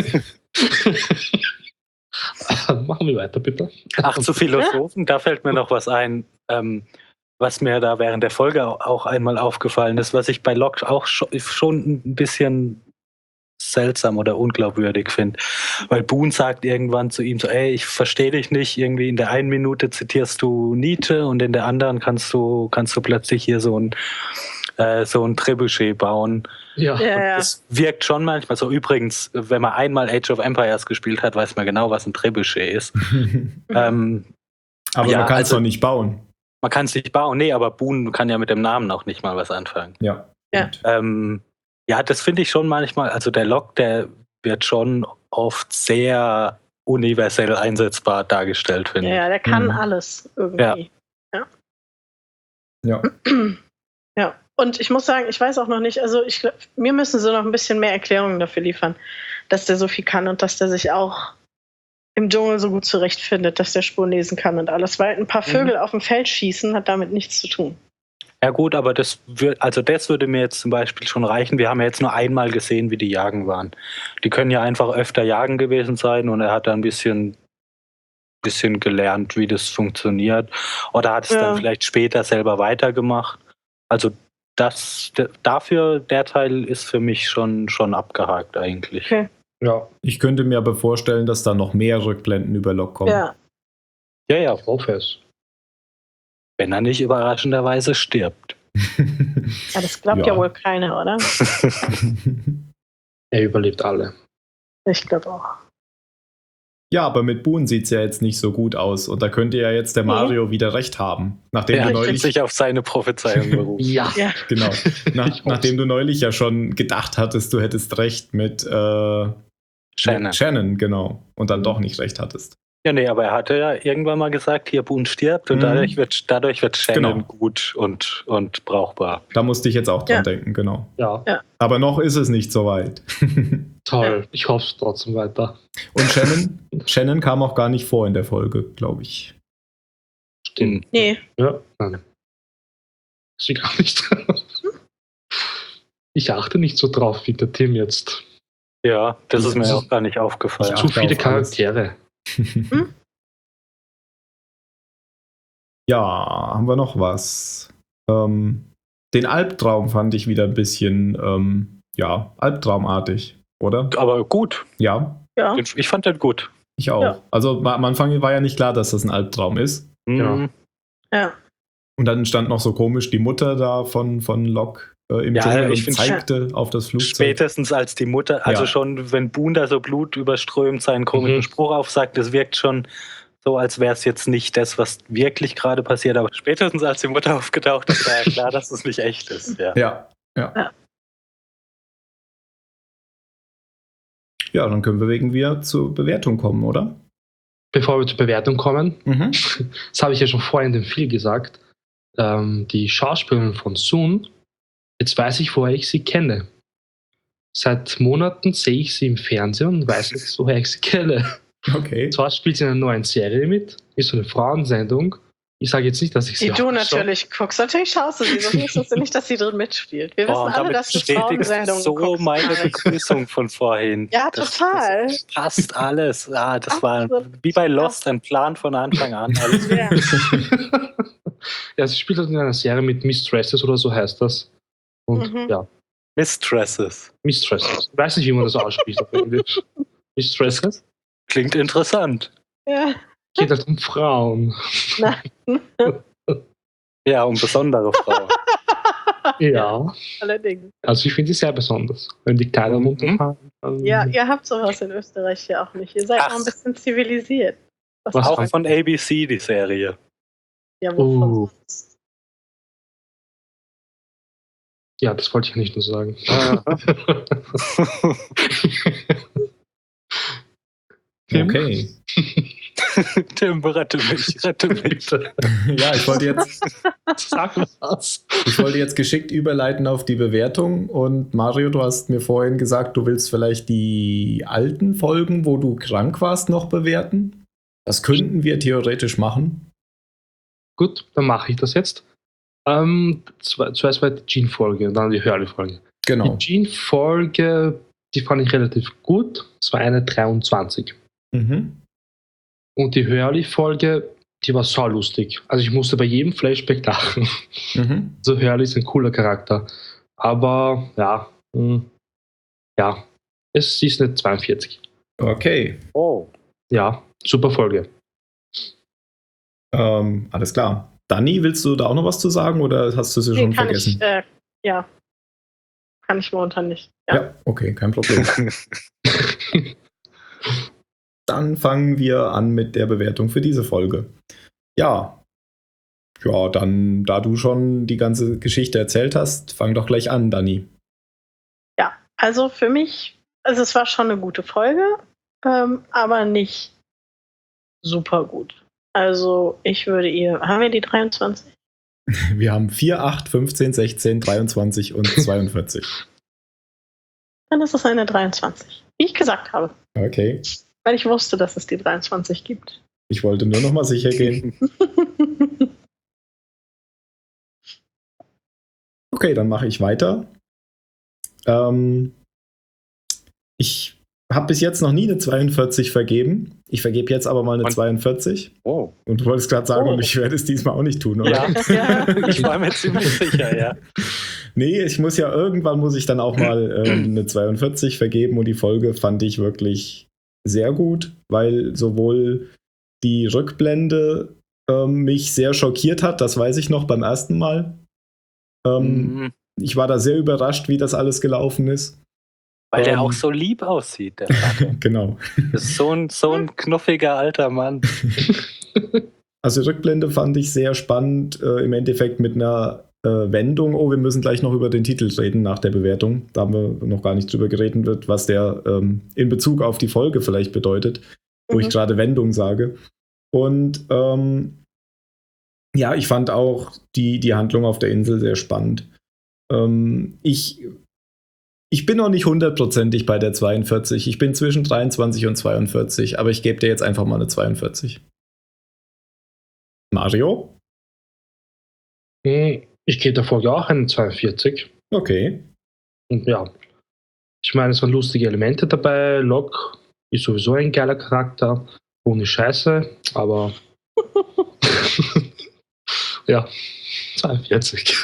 S1: Machen wir weiter, bitte.
S4: Ach, zu Philosophen, da fällt mir noch was ein, ähm, was mir da während der Folge au- auch einmal aufgefallen ist, was ich bei Locke auch scho- schon ein bisschen seltsam oder unglaubwürdig finde. Weil Boone sagt irgendwann zu ihm so, ey, ich verstehe dich nicht, irgendwie in der einen Minute zitierst du Nietzsche und in der anderen kannst du, kannst du plötzlich hier so ein, äh, so ein Trebuchet bauen.
S1: Ja.
S3: Ja, ja.
S4: Das wirkt schon manchmal so. Übrigens, wenn man einmal Age of Empires gespielt hat, weiß man genau, was ein Trebuchet ist. ähm,
S2: aber
S4: Ja,
S2: man kann es
S4: also-
S2: doch nicht bauen.
S4: Man kann es nicht bauen, nee, aber Boone kann ja mit dem Namen auch nicht mal was anfangen.
S2: Ja.
S3: Ja.
S4: Ähm, ja, das finde ich schon manchmal, also der Locke, der wird schon oft sehr universell einsetzbar dargestellt, finde
S3: Ja,
S4: ich.
S3: ja, der kann
S2: Mhm.
S3: alles irgendwie.
S2: Ja.
S3: Ja, und ich muss sagen, ich weiß auch noch nicht, also ich glaub, mir müssen sie noch ein bisschen mehr Erklärungen dafür liefern, dass der so viel kann und dass der sich auch im Dschungel so gut zurechtfindet, dass der Spuren lesen kann und alles, weil ein paar Vögel auf dem Feld schießen hat damit nichts zu tun.
S4: Ja gut, aber das wird, also das würde mir jetzt zum Beispiel schon reichen. Wir haben ja jetzt nur einmal gesehen, wie die Jagen waren. Die können ja einfach öfter jagen gewesen sein und er hat da ein bisschen bisschen gelernt, wie das funktioniert. Oder hat es
S3: Ja.
S4: dann vielleicht später selber weitergemacht. Also das d- dafür, der Teil ist für mich schon, schon abgehakt eigentlich.
S3: Okay.
S1: Ja,
S2: Ich könnte mir aber vorstellen, dass da noch mehr Rückblenden über Locke kommen.
S3: Ja.
S4: Ja, ja,
S1: ich hoffe es.
S4: wenn er nicht überraschenderweise stirbt.
S3: ja, das glaubt ja.
S2: Ja.
S3: wohl keiner, oder?
S1: Er überlebt alle.
S3: Ich glaube auch.
S2: Ja, aber mit Boone sieht es ja jetzt nicht so gut aus. Und da könnte ja jetzt der
S3: Nee.
S2: Mario wieder recht haben. Nachdem
S4: Er
S2: du
S4: hat
S2: neulich.
S4: sich auf seine Prophezeiung berufen.
S1: Ja,
S3: Ja.
S2: Genau. Nach,
S1: Ich hoff's.
S2: nachdem du neulich ja schon gedacht hattest, du hättest recht mit äh,
S4: Shannon.
S2: Mit Shannon, genau. Und dann
S3: Mhm.
S2: doch nicht recht hattest.
S4: Ja, nee, aber er hatte ja irgendwann mal gesagt, hier Boone stirbt und
S2: Mhm.
S4: dadurch wird, dadurch wird Shannon
S2: Genau.
S4: gut und, und brauchbar.
S2: Da musste ich jetzt auch dran
S3: Ja.
S2: denken, genau.
S1: ja,
S2: Aber noch ist es nicht so weit.
S1: toll. Ich hoffe es trotzdem weiter.
S2: Und Shannon, Shannon kam auch gar nicht vor in der Folge, glaube ich.
S1: Stimmt.
S3: Nee.
S1: Ja, nein. Ist sie gar nicht drauf. Ich achte nicht so drauf wie der Tim jetzt.
S4: Ja, das ist mir
S1: Das ist-
S4: auch gar nicht aufgefallen.
S2: Ja.
S1: Zu
S2: achte
S1: viele
S2: auf alles.
S1: Charaktere.
S2: Ja, haben wir noch was? Ähm, den Albtraum fand ich wieder ein bisschen, ähm, ja, albtraumartig, oder?
S4: Aber gut,
S2: Ja,
S3: Ja.
S4: Den- ich fand den gut.
S2: ich auch.
S3: Ja.
S2: Also ma- am Anfang war ja nicht klar, dass das ein Albtraum ist.
S1: Genau.
S4: Mhm.
S3: Ja.
S2: Und dann stand noch so komisch die Mutter da von, von Locke äh, im
S4: Ja,
S2: Dschungel
S4: ich
S2: und
S4: find's-
S2: zeigte auf das Flugzeug.
S4: Spätestens als die Mutter, also
S2: Ja.
S4: schon, wenn Boone da so Blut überströmt seinen komischen
S1: Mhm.
S4: Spruch aufsagt, das wirkt schon so, als wäre es jetzt nicht das, was wirklich gerade passiert. Aber spätestens als die Mutter aufgetaucht ist, war ja klar, dass es nicht echt ist. Ja.
S2: Ja, ja.
S3: Ja.
S2: Ja, dann können wir wegen wir zur Bewertung kommen, oder?
S1: Bevor wir zur Bewertung kommen,
S2: Mhm.
S1: das habe ich ja schon vorhin dem Phil gesagt, ähm, die Schauspielerin von Soon, jetzt weiß ich, woher ich sie kenne. Seit Monaten sehe ich sie im Fernsehen und weiß jetzt, woher ich sie kenne.
S2: Okay.
S1: Zwar spielt sie in einer neuen Serie mit, ist so eine Frauensendung. Ich sage jetzt nicht, dass ich sie
S3: Die du
S1: auch
S3: natürlich guckst. Natürlich schaust du sie. So wusstest du nicht, dass sie drin mitspielt. Wir
S4: Oh,
S3: wissen
S4: und
S3: alle,
S4: damit
S3: dass du
S4: bestätigst
S3: Frauensendungen
S4: so
S3: guckst.
S4: meine
S3: Marek.
S4: Begrüßung von vorhin.
S3: Ja,
S4: Das-
S3: total.
S4: Das passt alles. Ah, das war
S3: Absolut.
S4: wie bei Lost ein Plan von Anfang an. Alles
S3: Ja.
S1: Ja, sie spielt halt in einer Serie mit Mistresses oder so heißt das. Und
S3: Mhm.
S1: ja,
S4: Mistresses.
S1: Mistresses. Ich weiß nicht, wie man das ausspricht auf Englisch. Mistresses?
S4: Klingt interessant.
S3: Ja.
S1: Geht halt um Frauen.
S4: Ja, um besondere Frauen.
S1: Ja,
S3: Allerdings.
S1: also ich finde sie sehr besonders. Wenn die Kleider
S4: Mhm.
S1: runterfahren. dann-
S3: Ja, ihr habt sowas in Österreich ja auch nicht. Ihr seid
S4: Ach.
S3: noch ein bisschen zivilisiert. Was
S1: Was
S4: Auch
S1: heißt-
S4: von A B C, die Serie.
S3: Ja, wovon
S1: Oh.
S3: sonst?
S1: Ja, das wollte ich ja nicht nur sagen. Tim?
S2: Okay.
S4: Tim, rette mich, rette mich.
S1: Bitte,
S2: Ja, ich wollte jetzt,
S1: sag was.
S2: ich wollte jetzt geschickt überleiten auf die Bewertung. Und Mario, du hast mir vorhin gesagt, du willst vielleicht die alten Folgen, wo du krank warst, noch bewerten. Das könnten wir theoretisch machen.
S1: Gut, dann mache ich das jetzt. Ähm, zwe- zuerst war die Jean-Folge und dann die Hurley-Folge.
S2: Genau.
S1: Die Jean-Folge, die fand ich relativ gut. Es war eine dreiundzwanzig.
S2: Mhm.
S1: Und die Hurley-Folge, die war so lustig. Also ich musste bei jedem Flashback lachen.
S2: Mhm.
S1: Also Hurley ist ein cooler Charakter. Aber ja, mh, ja, es ist eine zweiundvierzig.
S2: Okay.
S4: Oh.
S1: Ja, super Folge.
S2: Ähm, alles klar. Dani, willst du da auch noch was zu sagen oder hast du sie
S3: Nee,
S2: schon
S3: kann
S2: vergessen?
S3: ich, äh, ja. Kann ich momentan nicht. Ja.
S2: Ja, okay, kein Problem. Dann fangen wir an mit der Bewertung für diese Folge. Ja. Ja, dann, da du schon die ganze Geschichte erzählt hast, fang doch gleich an, Dani.
S3: Ja, also für mich, also es war schon eine gute Folge, ähm, aber nicht super gut. Also ich würde ihr, haben wir die dreiundzwanzig?
S2: Wir haben vier, acht, fünfzehn, sechzehn, dreiundzwanzig und zweiundvierzig.
S3: Dann ist es eine dreiundzwanzig. Wie ich gesagt habe.
S2: Okay.
S3: Weil ich wusste, dass es die dreiundzwanzig gibt.
S2: Ich wollte nur noch mal sicher gehen. Okay, dann mache ich weiter. Ähm, ich habe bis jetzt noch nie eine zweiundvierzig vergeben. Ich vergebe jetzt aber mal eine
S4: Und-
S2: zweiundvierzig.
S4: Oh.
S2: Und du wolltest gerade sagen,
S3: Oh.
S2: und ich werde es diesmal auch nicht tun, oder?
S4: Ja,
S3: Ja.
S4: ich war mir ziemlich sicher, ja.
S2: Nee, ich muss ja, irgendwann muss ich dann auch mal ähm, eine zweiundvierzig vergeben und die Folge fand ich wirklich sehr gut, weil sowohl die Rückblende ähm, mich sehr schockiert hat, das weiß ich noch beim ersten Mal. Ähm,
S4: Mhm.
S2: Ich war da sehr überrascht, wie das alles gelaufen ist.
S4: Weil der
S2: Ähm.
S4: auch so lieb aussieht, der Vater.
S2: Genau.
S4: Das ist so ein, so ein knuffiger alter Mann.
S2: Also die Rückblende fand ich sehr spannend, äh, im Endeffekt mit einer äh, Wendung. Oh, wir müssen gleich noch über den Titel reden nach der Bewertung. Da haben wir noch gar nicht drüber geredet wird, was der ähm, in Bezug auf die Folge vielleicht bedeutet, wo
S3: Mhm.
S2: ich gerade Wendung sage. Und ähm, ja, ich fand auch die, die Handlung auf der Insel sehr spannend. Ähm, ich, ich bin noch nicht hundertprozentig bei der zweiundvierzig. Ich bin zwischen dreiundzwanzig und zweiundvierzig, aber ich gebe dir jetzt einfach mal eine zweiundvierzig. Mario?
S1: Hm, Ich gebe der Folge auch eine zweiundvierzig.
S2: Okay.
S1: Und ja, ich meine, es waren lustige Elemente dabei. Locke ist sowieso ein geiler Charakter. Ohne Scheiße, aber ja, zweiundvierzig.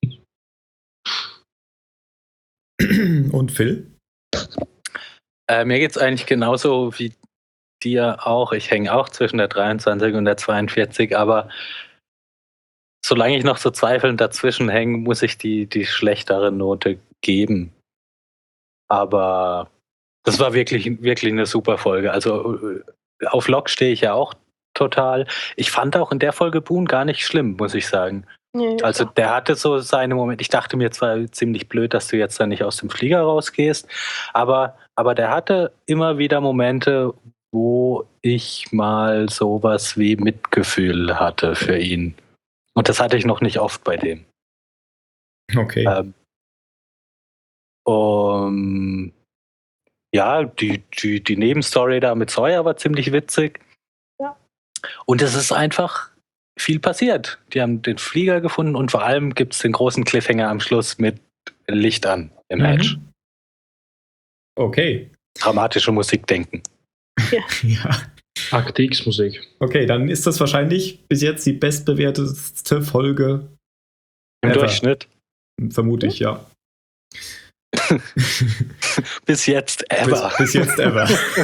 S2: Und Phil?
S4: Äh, mir geht es eigentlich genauso wie dir auch. Ich hänge auch zwischen der dreiundzwanzig und der zweiundvierzig, aber solange ich noch so zweifelnd dazwischen hänge, muss ich die, die schlechtere Note geben. Aber das war wirklich, wirklich eine super Folge. Also äh, auf Locke stehe ich ja auch total. Ich fand auch in der Folge Boone gar nicht schlimm, muss ich sagen.
S3: Nee,
S4: Also der hatte so seine Momente. Ich dachte mir zwar ziemlich blöd, dass du jetzt da nicht aus dem Flieger rausgehst, aber, aber der hatte immer wieder Momente, wo ich mal sowas wie Mitgefühl hatte für ihn. Und das hatte ich noch nicht oft bei dem.
S2: Okay.
S4: Ähm, um, ja, die, die, die Nebenstory da mit Sawyer war ziemlich witzig.
S3: Ja.
S4: Und es ist einfach viel passiert. Die haben den Flieger gefunden und vor allem gibt es den großen Cliffhanger am Schluss mit Licht an im
S2: Mhm.
S4: Match.
S2: Okay.
S4: Dramatische Musik denken.
S2: Ja.
S1: Akte X Musik.
S2: Okay, dann ist das wahrscheinlich bis jetzt die bestbewertete Folge.
S4: Im
S2: Ever.
S4: Durchschnitt.
S2: Vermute ich, ja.
S4: Bis jetzt ever.
S2: Bis, bis jetzt ever.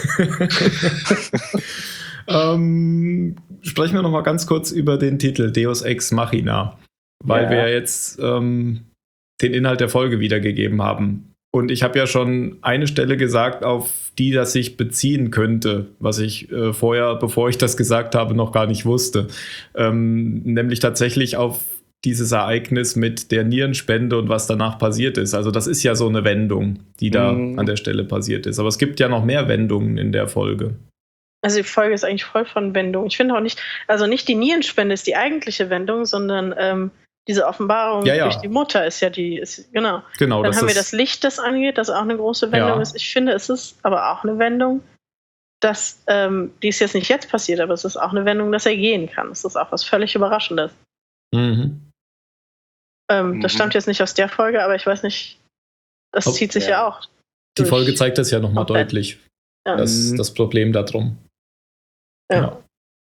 S2: ähm, sprechen wir noch mal ganz kurz über den Titel Deus Ex Machina, weil
S4: Ja.
S2: wir jetzt ähm, den Inhalt der Folge wiedergegeben haben. Und ich habe ja schon eine Stelle gesagt, auf die das sich beziehen könnte, was ich äh, vorher, bevor ich das gesagt habe, noch gar nicht wusste. Ähm, nämlich tatsächlich auf dieses Ereignis mit der Nierenspende und was danach passiert ist. Also das ist ja so eine Wendung, die da
S4: Mhm.
S2: an der Stelle passiert ist. Aber es gibt ja noch mehr Wendungen in der Folge.
S3: Also die Folge ist eigentlich voll von Wendungen. Ich finde auch nicht, also nicht die Nierenspende ist die eigentliche Wendung, sondern ähm, diese Offenbarung
S2: Ja, ja.
S3: durch die Mutter ist ja die, ist, genau.
S2: Genau,
S3: Dann
S2: das
S3: haben wir
S2: ist,
S3: das Licht, das angeht, das auch eine große Wendung
S2: Ja.
S3: ist. Ich finde, es ist aber auch eine Wendung, dass, ähm, die ist jetzt nicht jetzt passiert, aber es ist auch eine Wendung, dass er gehen kann. Es ist auch was völlig Überraschendes.
S2: Mhm.
S3: Ähm, Das
S4: Mhm.
S3: stammt jetzt nicht aus der Folge, aber ich weiß nicht, das
S2: Ob-
S3: zieht sich
S4: ja.
S3: ja auch.
S2: Die
S3: durch.
S2: Folge zeigt das ja nochmal
S3: komplett.
S2: deutlich.
S3: Ja.
S2: Das,
S4: Mhm.
S2: das Problem darum.
S3: Ja.
S2: Ja.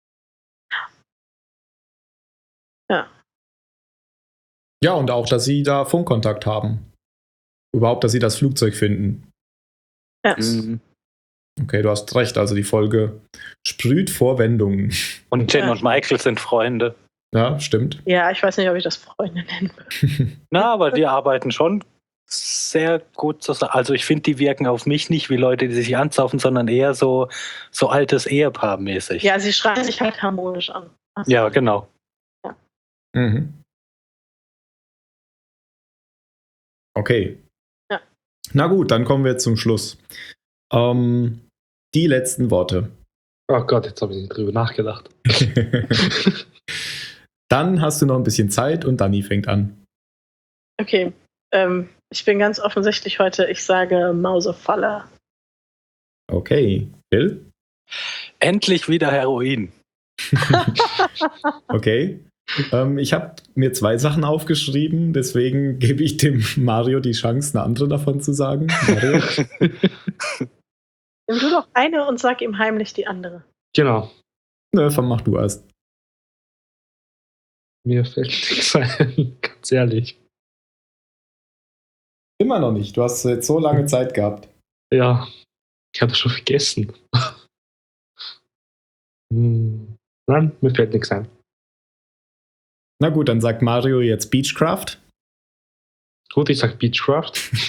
S3: Ja.
S2: Ja, und auch, dass sie da Funkkontakt haben. Überhaupt, dass sie das Flugzeug finden.
S3: Ja.
S4: Mhm.
S2: Okay, du hast recht. Also die Folge sprüht vor Wendungen.
S4: Und Jen
S3: Ja.
S4: und Michael sind Freunde.
S2: Ja, stimmt.
S3: ja, ich weiß nicht, ob ich das Freunde nennen würde.
S4: Na, aber die arbeiten schon sehr gut zusammen. Also ich finde, die wirken auf mich nicht wie Leute, die sich anzaufen, sondern eher so, so altes Ehepaar-mäßig.
S3: Ja, sie schreien sich halt harmonisch an.
S4: Ja, genau.
S2: Mhm. Okay.
S3: Ja.
S2: Na gut, dann kommen wir zum Schluss. Ähm, die letzten Worte.
S1: Oh Gott, jetzt habe ich nicht drüber nachgedacht.
S2: Dann hast du noch ein bisschen Zeit und Dani fängt an.
S3: Okay, ähm, ich bin ganz offensichtlich heute, ich sage Mausefalle.
S2: Okay. Bill?
S4: Endlich wieder Heroin.
S2: Okay. ähm, ich habe mir zwei Sachen aufgeschrieben, deswegen gebe ich dem Mario die Chance, eine andere davon zu sagen. Mario?
S3: Nimm du doch eine und sag ihm heimlich die andere.
S1: Genau.
S2: Nö, fang mach du erst.
S1: Mir fällt nichts ein, ganz ehrlich.
S2: Immer noch nicht. Du hast jetzt so lange Zeit gehabt.
S1: Ja, ich habe das schon vergessen. Hm. Nein, mir fällt nichts ein.
S2: Na gut, dann sagt Mario jetzt Beechcraft.
S1: Gut, ich sag Beechcraft.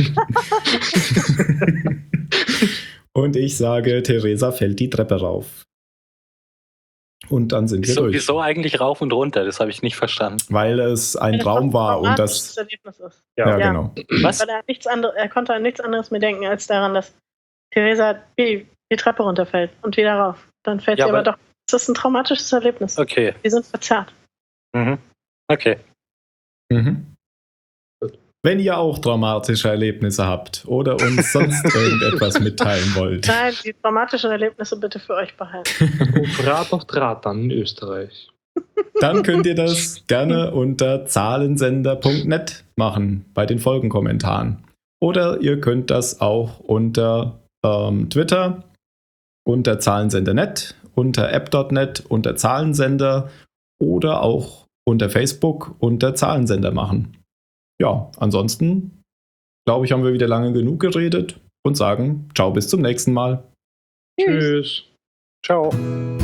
S2: Und ich sage, Theresa fällt die Treppe rauf. Und dann sind wir
S4: Wieso,
S2: durch.
S4: wieso eigentlich rauf und runter? Das habe ich nicht verstanden.
S2: Weil es ein
S3: Weil das
S2: Traum
S3: ein
S2: war und
S3: traumatisches
S2: das.
S3: Erlebnis ist.
S2: Ja,
S3: Ja.
S2: genau.
S4: Was?
S3: Weil er, nichts andere, er konnte an nichts anderes mehr denken, als daran, dass Theresa die, die Treppe runterfällt und wieder rauf. Dann fällt
S4: Ja,
S3: sie aber
S4: aber-
S3: doch. Das ist ein traumatisches Erlebnis.
S4: Okay.
S3: Wir sind verzerrt.
S4: Mhm. Okay.
S2: Mhm. Wenn ihr auch traumatische Erlebnisse habt oder uns sonst irgendetwas mitteilen wollt,
S3: Nein, die traumatischen Erlebnisse bitte für euch behalten.
S1: Auf Rat auf Draht dann in Österreich.
S2: dann könnt ihr das gerne unter zahlensender punkt net machen bei den Folgenkommentaren. Oder ihr könnt das auch unter ähm, Twitter, unter zahlensender punkt net, unter app punkt net, unter Zahlensender oder auch unter Facebook unter Zahlensender machen. Ja, ansonsten glaube ich, haben wir wieder lange genug geredet und sagen ciao bis zum nächsten Mal.
S1: Tschüss.
S4: Ciao.